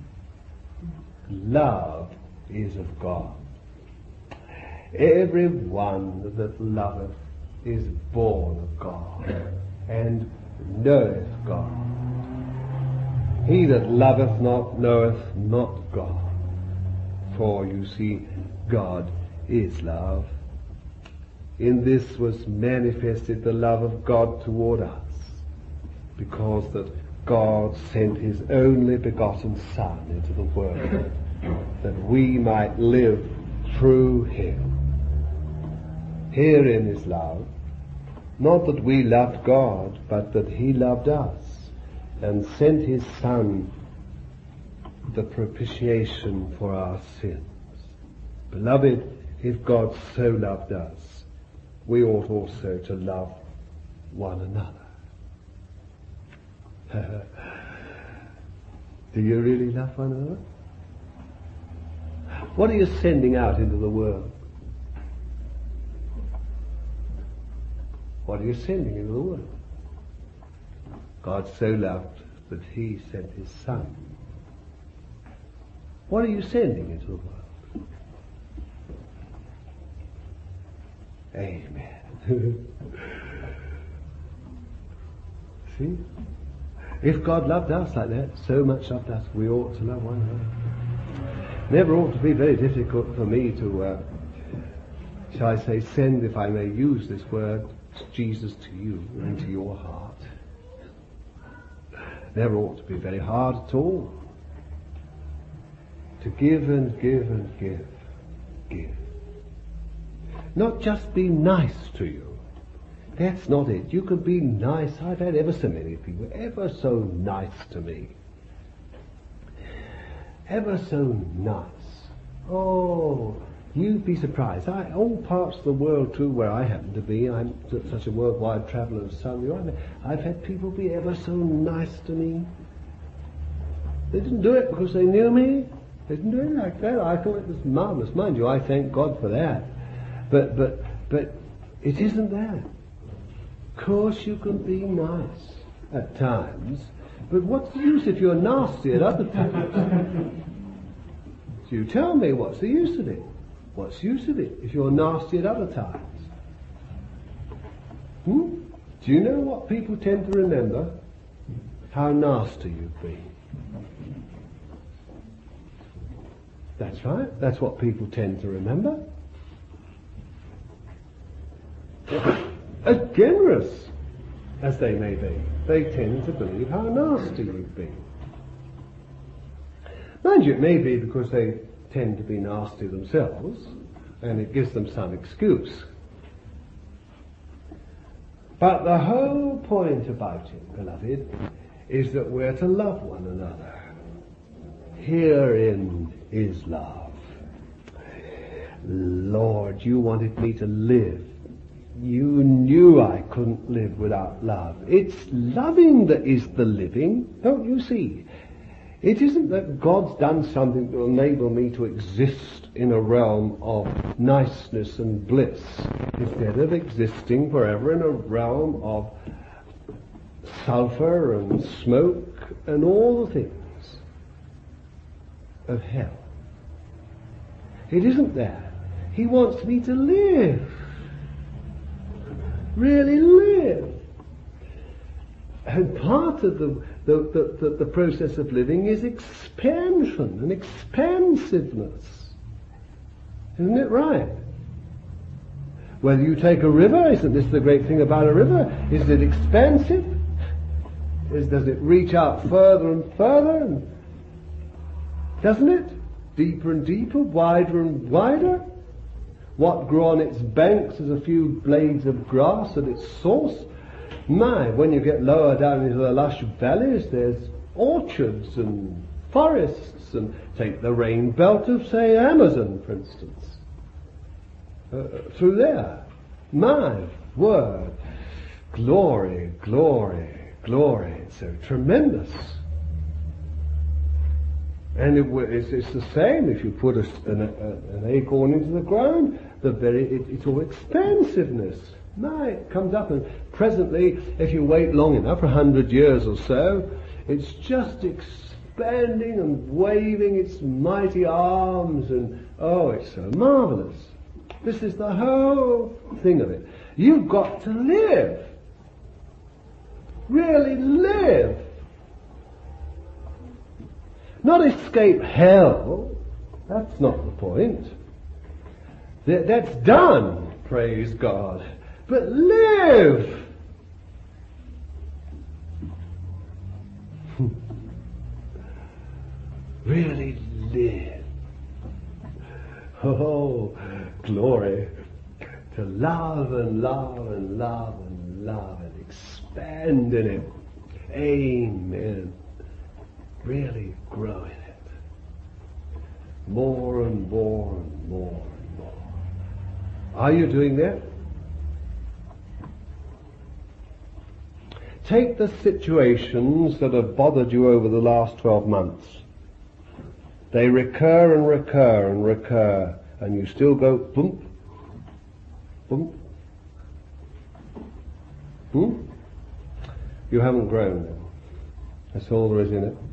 Speaker 1: Love is of God. Every one that loveth is born of God, and knoweth God. He that loveth not knoweth not God. For you see, God is love. In this was manifested the love of God toward us, because that God sent his only begotten Son into the world, that we might live through him. Herein is love, not that we loved God, but that he loved us, and sent his Son, the propitiation for our sins. Beloved, if God so loved us, we ought also to love one another. Do you really love one another? What are you sending out into the world? What are you sending into the world? God so loved that he sent his Son. What are you sending into the world? Amen. See? If God loved us like that, so much loved us, we ought to love one another. Never ought to be very difficult for me to, uh, shall I say, send, if I may use this word, Jesus to you, into your heart. Never ought to be very hard at all. To give and give and give. Give. Not just be nice to you. That's not it. You can be nice. I've had ever so many people, ever so nice to me. Ever so nice. Oh, You'd be surprised. I, all parts of the world too where I happen to be, I'm such a worldwide traveller as some of you, I've had people be ever so nice to me. They didn't do it because they knew me. They didn't do it like that. I thought it was marvellous. Mind you, I thank God for that. But, but, but it isn't that. Of course you can be nice at times, but what's the use if you're nasty at other times? So you tell me, what's the use of it? What's the use of it if you're nasty at other times? Hmm? Do you know what people tend to remember? How nasty you've been. That's right. That's what people tend to remember. As generous as they may be, they tend to believe how nasty you've been. Mind you, it may be because they tend to be nasty themselves, and it gives them some excuse. But the whole point about it, beloved, is that we're to love one another. Herein is love. Lord, you wanted me to live. You knew I couldn't live without love. It's loving that is the living, don't you see? It isn't that God's done something to enable me to exist in a realm of niceness and bliss, instead of existing forever in a realm of sulfur and smoke and all the things of hell. It isn't that. He wants me to live. Really live. And part of the, the, the, the process of living is expansion and expansiveness. Isn't it right? Whether you take a river, isn't this the great thing about a river? Is it expansive? Is, does it reach out further and further? And, doesn't it? Deeper and deeper, wider and wider. What grew on its banks is a few blades of grass at its source. My, when you get lower down into the lush valleys, there's orchards and forests, and take the rain belt of, say, Amazon, for instance. Uh, through there. My word. Glory, glory, glory. It's so tremendous. And it, it's, it's the same if you put a, an, a, an acorn into the ground, the very, it, it's all expansiveness. No, it comes up, and presently, if you wait long enough, for a hundred years or so, it's just expanding and waving its mighty arms, and oh, it's so marvelous. This is the whole thing of it. You've got to live. Really live. Not escape hell. That's not the point. That, that's done, praise God. But live! Really live. Oh, glory. To love and love and love and love and expand in it. Amen. Really grow in it. More and more and more and more. Are you doing that? Take the situations that have bothered you over the last twelve months. They recur and recur and recur, and you still go boom, boom, boom. You haven't grown then. That's all there is in it.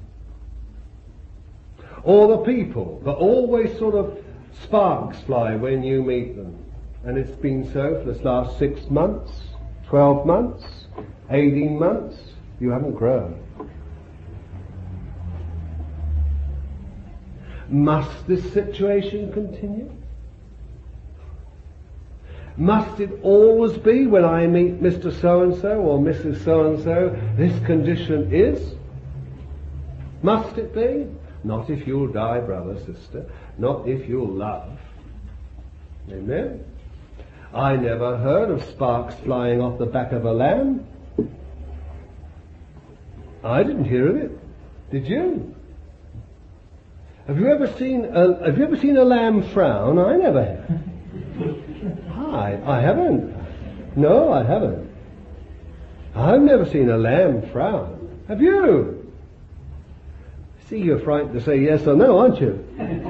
Speaker 1: Or the people that always sort of sparks fly when you meet them. And it's been so for this last six months, twelve months, eighteen months. You haven't grown. Must this situation continue? Must it always be when I meet Mister So-and-so or Missus So-and-so, this condition is? Must it be? Not if you'll die, brother, sister. Not if you'll love. Amen? I never heard of sparks flying off the back of a lamb. I didn't hear of it. Did you? Have you ever seen a, have you ever seen a lamb frown? I never have. I, I haven't. No, I haven't. I've never seen a lamb frown. Have you? See, you're frightened to say yes or no, aren't you?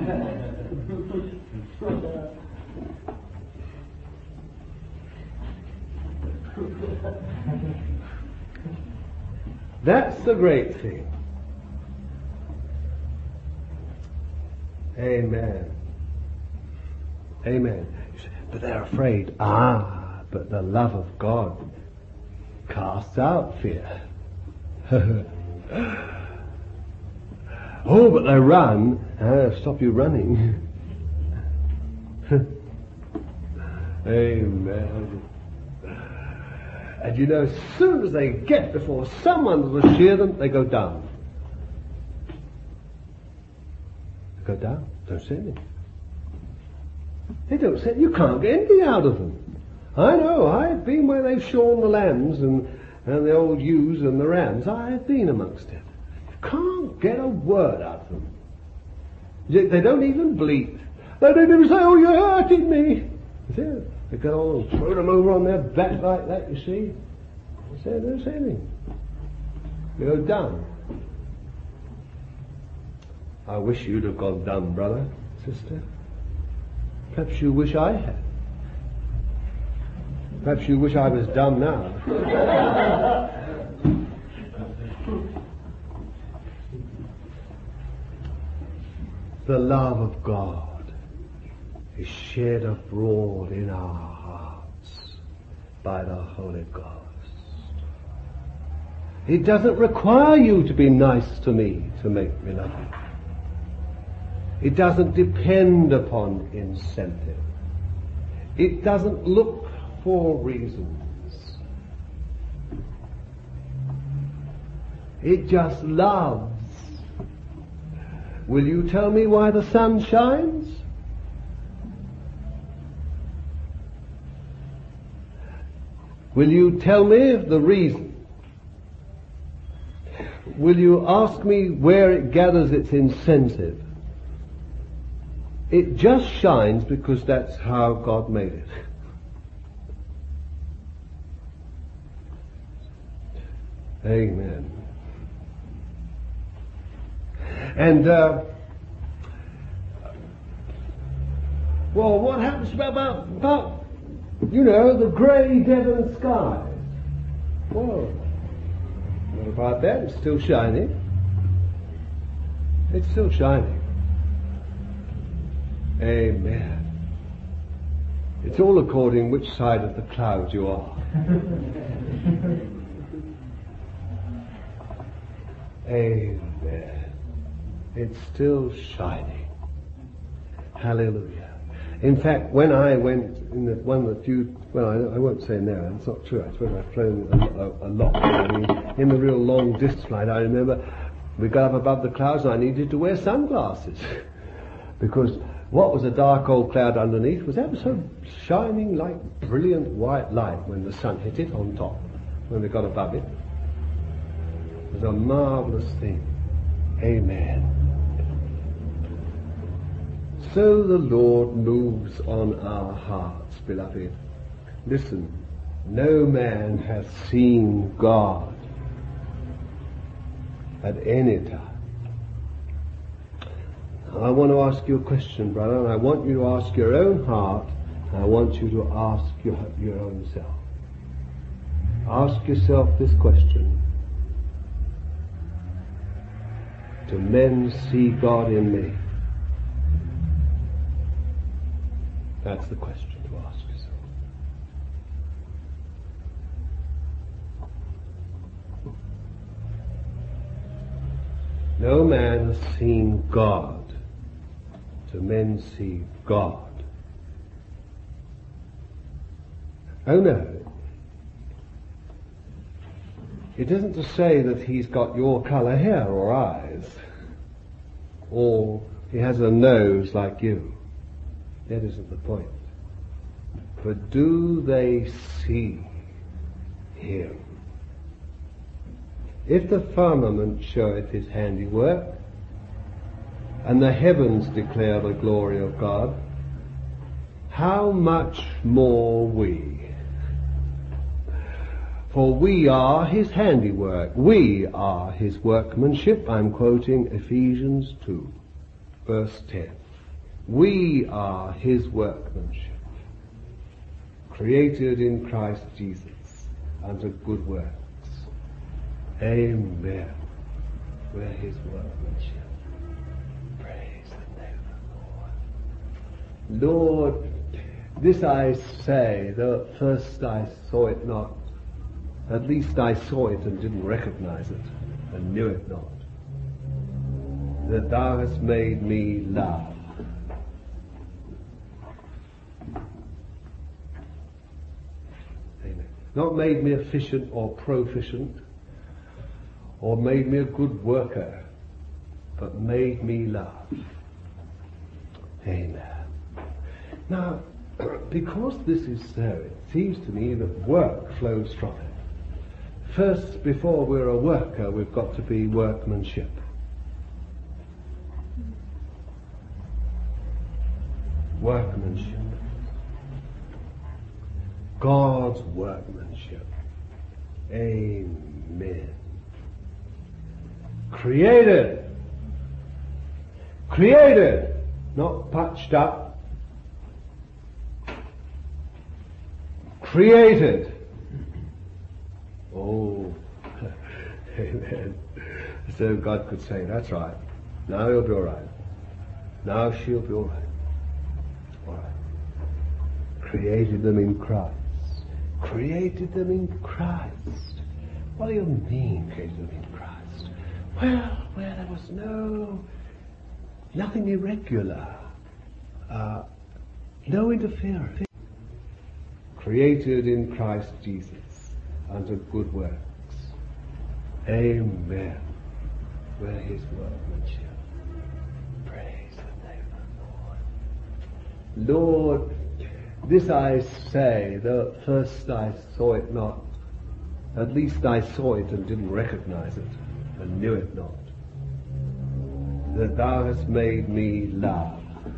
Speaker 1: That's the great thing. Amen. Amen. But they're afraid. Ah, but the love of God casts out fear. Oh, but they run. Ah, stop you running. Amen. And you know, as soon as they get before someone will shear them, they go down. They go down. Don't say anything. They don't say, you can't get anything out of them. I know, I've been where they've shorn the lambs and, and the old ewes and the rams. I've been amongst it. You can't get a word out of them. They don't even bleat. They don't even say, oh, you're hurting me. See? They go on and throw them over on their back like that, you see. They say, don't say anything. They go down. I wish you'd have gone down, brother, sister. Perhaps you wish I had. Perhaps you wish I was dumb now. The love of God is shed abroad in our hearts by the Holy Ghost. It doesn't require you to be nice to me to make me love you. It doesn't depend upon incentive. It doesn't look for reasons. It just loves. Will you tell me why the sun shines? Will you tell me the reason? Will you ask me where it gathers its incentive? It just shines because that's how God made it. Amen. And, uh, well, what happens about, about, you know, the grey Devon skies? Well, what about that? It's still shining. It's still shining. Amen. It's all according which side of the cloud you are. Amen. It's still shining. Hallelujah. In fact, when I went in the, one of the few, well, I, I won't say now, it's not true. I suppose I've flown a, a, a lot. I mean, in the real long distance flight, I remember we got up above the clouds and I needed to wear sunglasses because what was a dark old cloud underneath was ever so shining like brilliant white light when the sun hit it on top, when we got above it. It was a marvelous thing. Amen. So the Lord moves on our hearts, beloved. Listen, no man hath seen God at any time. I want to ask you a question, brother, and I want you to ask your own heart, and I want you to ask your, your own self. Ask yourself this question. Do men see God in me? That's the question to ask yourself. No man has seen God. Do men see God? Oh no. It isn't to say that he's got your colour hair or eyes, or he has a nose like you. That isn't the point. But do they see him? If the firmament showeth his handiwork, and the heavens declare the glory of God, how much more we? For we are his handiwork. We are his workmanship. I'm quoting Ephesians two, verse ten. We are his workmanship, created in Christ Jesus unto good works. Amen. We're his workmanship. Praise the name of the Lord. Lord, this I say, though at first I saw it not, at least I saw it and didn't recognize it, and knew it not, that thou hast made me laugh. Amen. Not made me efficient or proficient, or made me a good worker, but made me laugh. Amen. Now, because this is so, it seems to me that work flows from it. First, before we're a worker, we've got to be workmanship. Workmanship. God's workmanship. Amen. Created. Created. Not patched up. Created. Oh, amen. So God could say, that's right. Now you'll be all right. Now she'll be all right. All right. Created them in Christ. Created them in Christ. What do you mean, created them in Christ? Well, where there was no, nothing irregular, uh, no interference. Created in Christ Jesus unto good works. Amen. We're his workmanship. Praise the name of the Lord. Lord, this I say, though at first I saw it not, at least I saw it and didn't recognize it, and knew it not, that thou hast made me laugh.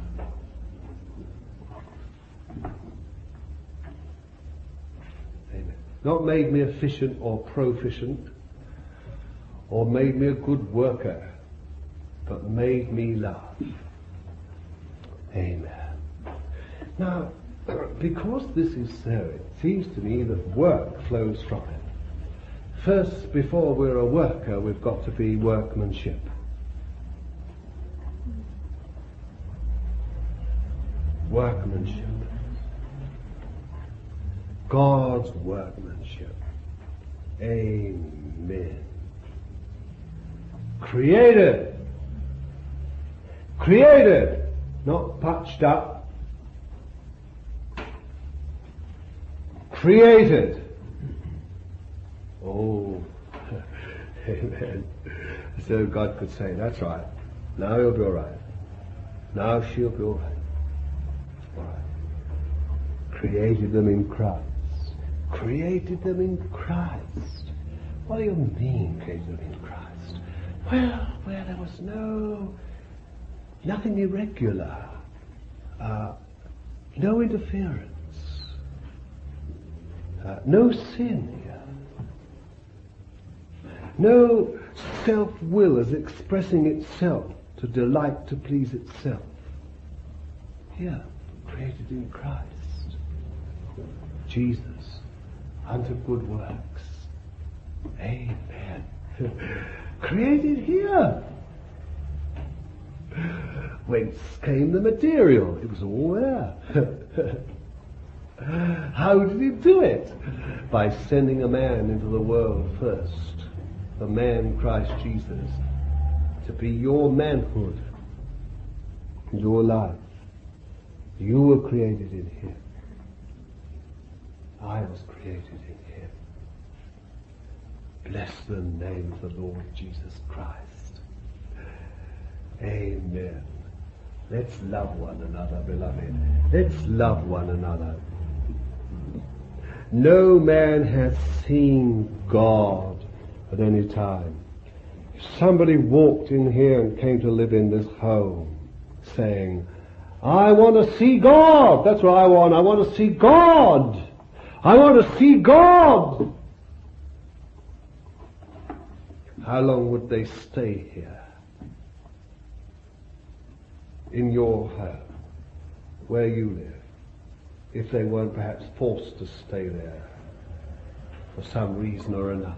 Speaker 1: Not made me efficient or proficient, or made me a good worker, but made me laugh. Amen. Now, because this is so, it seems to me that work flows from it. First, before we're a worker, we've got to be workmanship. Workmanship. God's workmanship. Amen. Created. Created. Not patched up. Created. Oh, amen. So God could say, that's right. Now you'll be all right. Now she'll be all right. All right. Created them in Christ. Created them in Christ. What do you mean, created them in Christ? Well, where there was no, nothing irregular, uh, no interference, uh, no sin here, no self-will as expressing itself to delight to please itself. Here, created in Christ. Jesus. Unto good works. Amen. Created here. Whence came the material? It was all there. How did he do it? By sending a man into the world first. The man Christ Jesus. To be your manhood. Your life. You were created in him. I was created in him. Bless the name of the Lord Jesus Christ. Amen. Let's love one another, beloved. Let's love one another. No man hath seen God at any time. somebody walked in here and came to live in this home saying, I want to see God. That's what I want. I want to see God. I want to see God. How long would they stay here? In your home, where you live, if they weren't perhaps forced to stay there for some reason or another.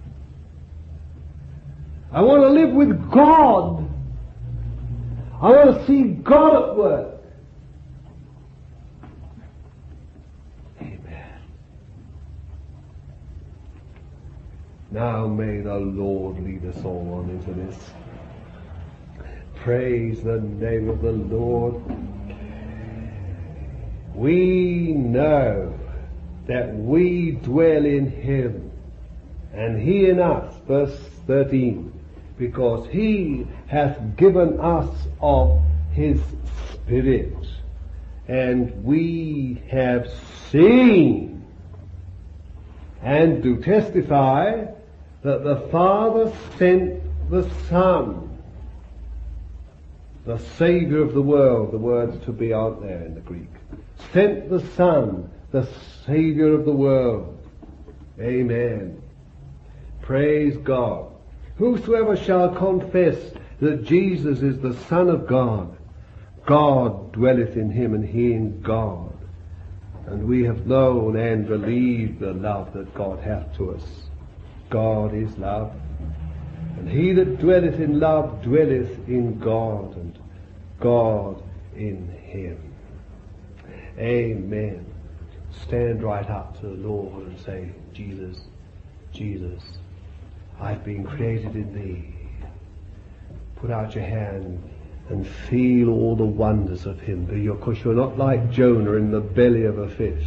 Speaker 1: I want to live with God. I want to see God at work. Amen. Now may the Lord lead us all on into this. Praise the name of the Lord. We know that we dwell in Him and He in us, verse thirteen, because He hath given us of His Spirit, and we have seen and do testify that the Father sent the Son, the Saviour of the world. The words to be out there in the Greek. Sent the Son, the Saviour of the world. Amen. Praise God. Whosoever shall confess that Jesus is the Son of God, God dwelleth in him and he in God. And we have known and believed the love that God hath to us. God is love. And he that dwelleth in love dwelleth in God, and God in him. Amen. Stand right up to the Lord and say, Jesus, Jesus, I've been created in thee. Put out your hand and feel all the wonders of him. Because you're not like Jonah in the belly of a fish,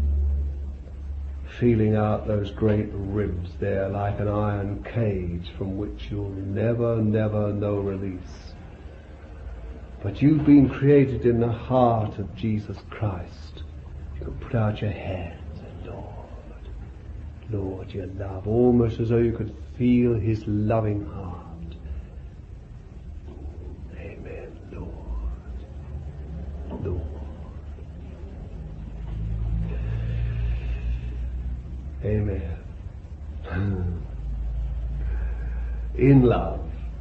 Speaker 1: feeling out those great ribs there like an iron cage from which you'll never, never know release. But you've been created in the heart of Jesus Christ. You can put out your hand and say, Lord, Lord, your love, almost as though you could feel his loving heart. Amen, Lord, Lord. Amen. In love.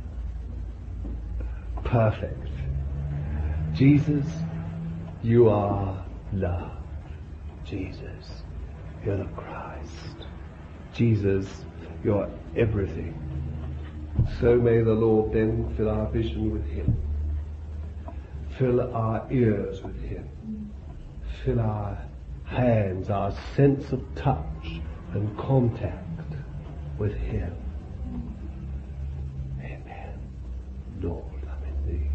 Speaker 1: Perfect. Jesus, you are love. Jesus, you're the Christ. Jesus, you're everything. So may the Lord then fill our vision with him. Fill our ears with him. Fill our hands, our sense of touch and contact with him. Amen. Lord, I'm in thee.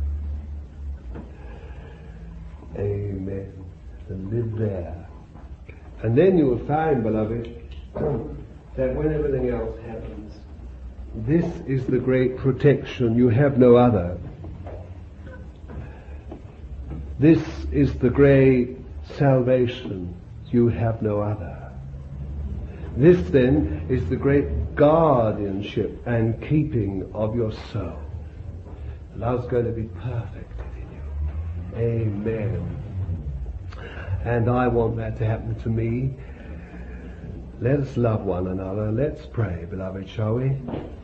Speaker 1: Amen. And live there. And then you will find, beloved, that when everything else happens, this is the great protection. You have no other. This is the great salvation. You have no other. This then is the great guardianship and keeping of your soul. Love's going to be perfect in you. Amen. And I want that to happen to me. Let us love one another. Let's pray, beloved, shall we?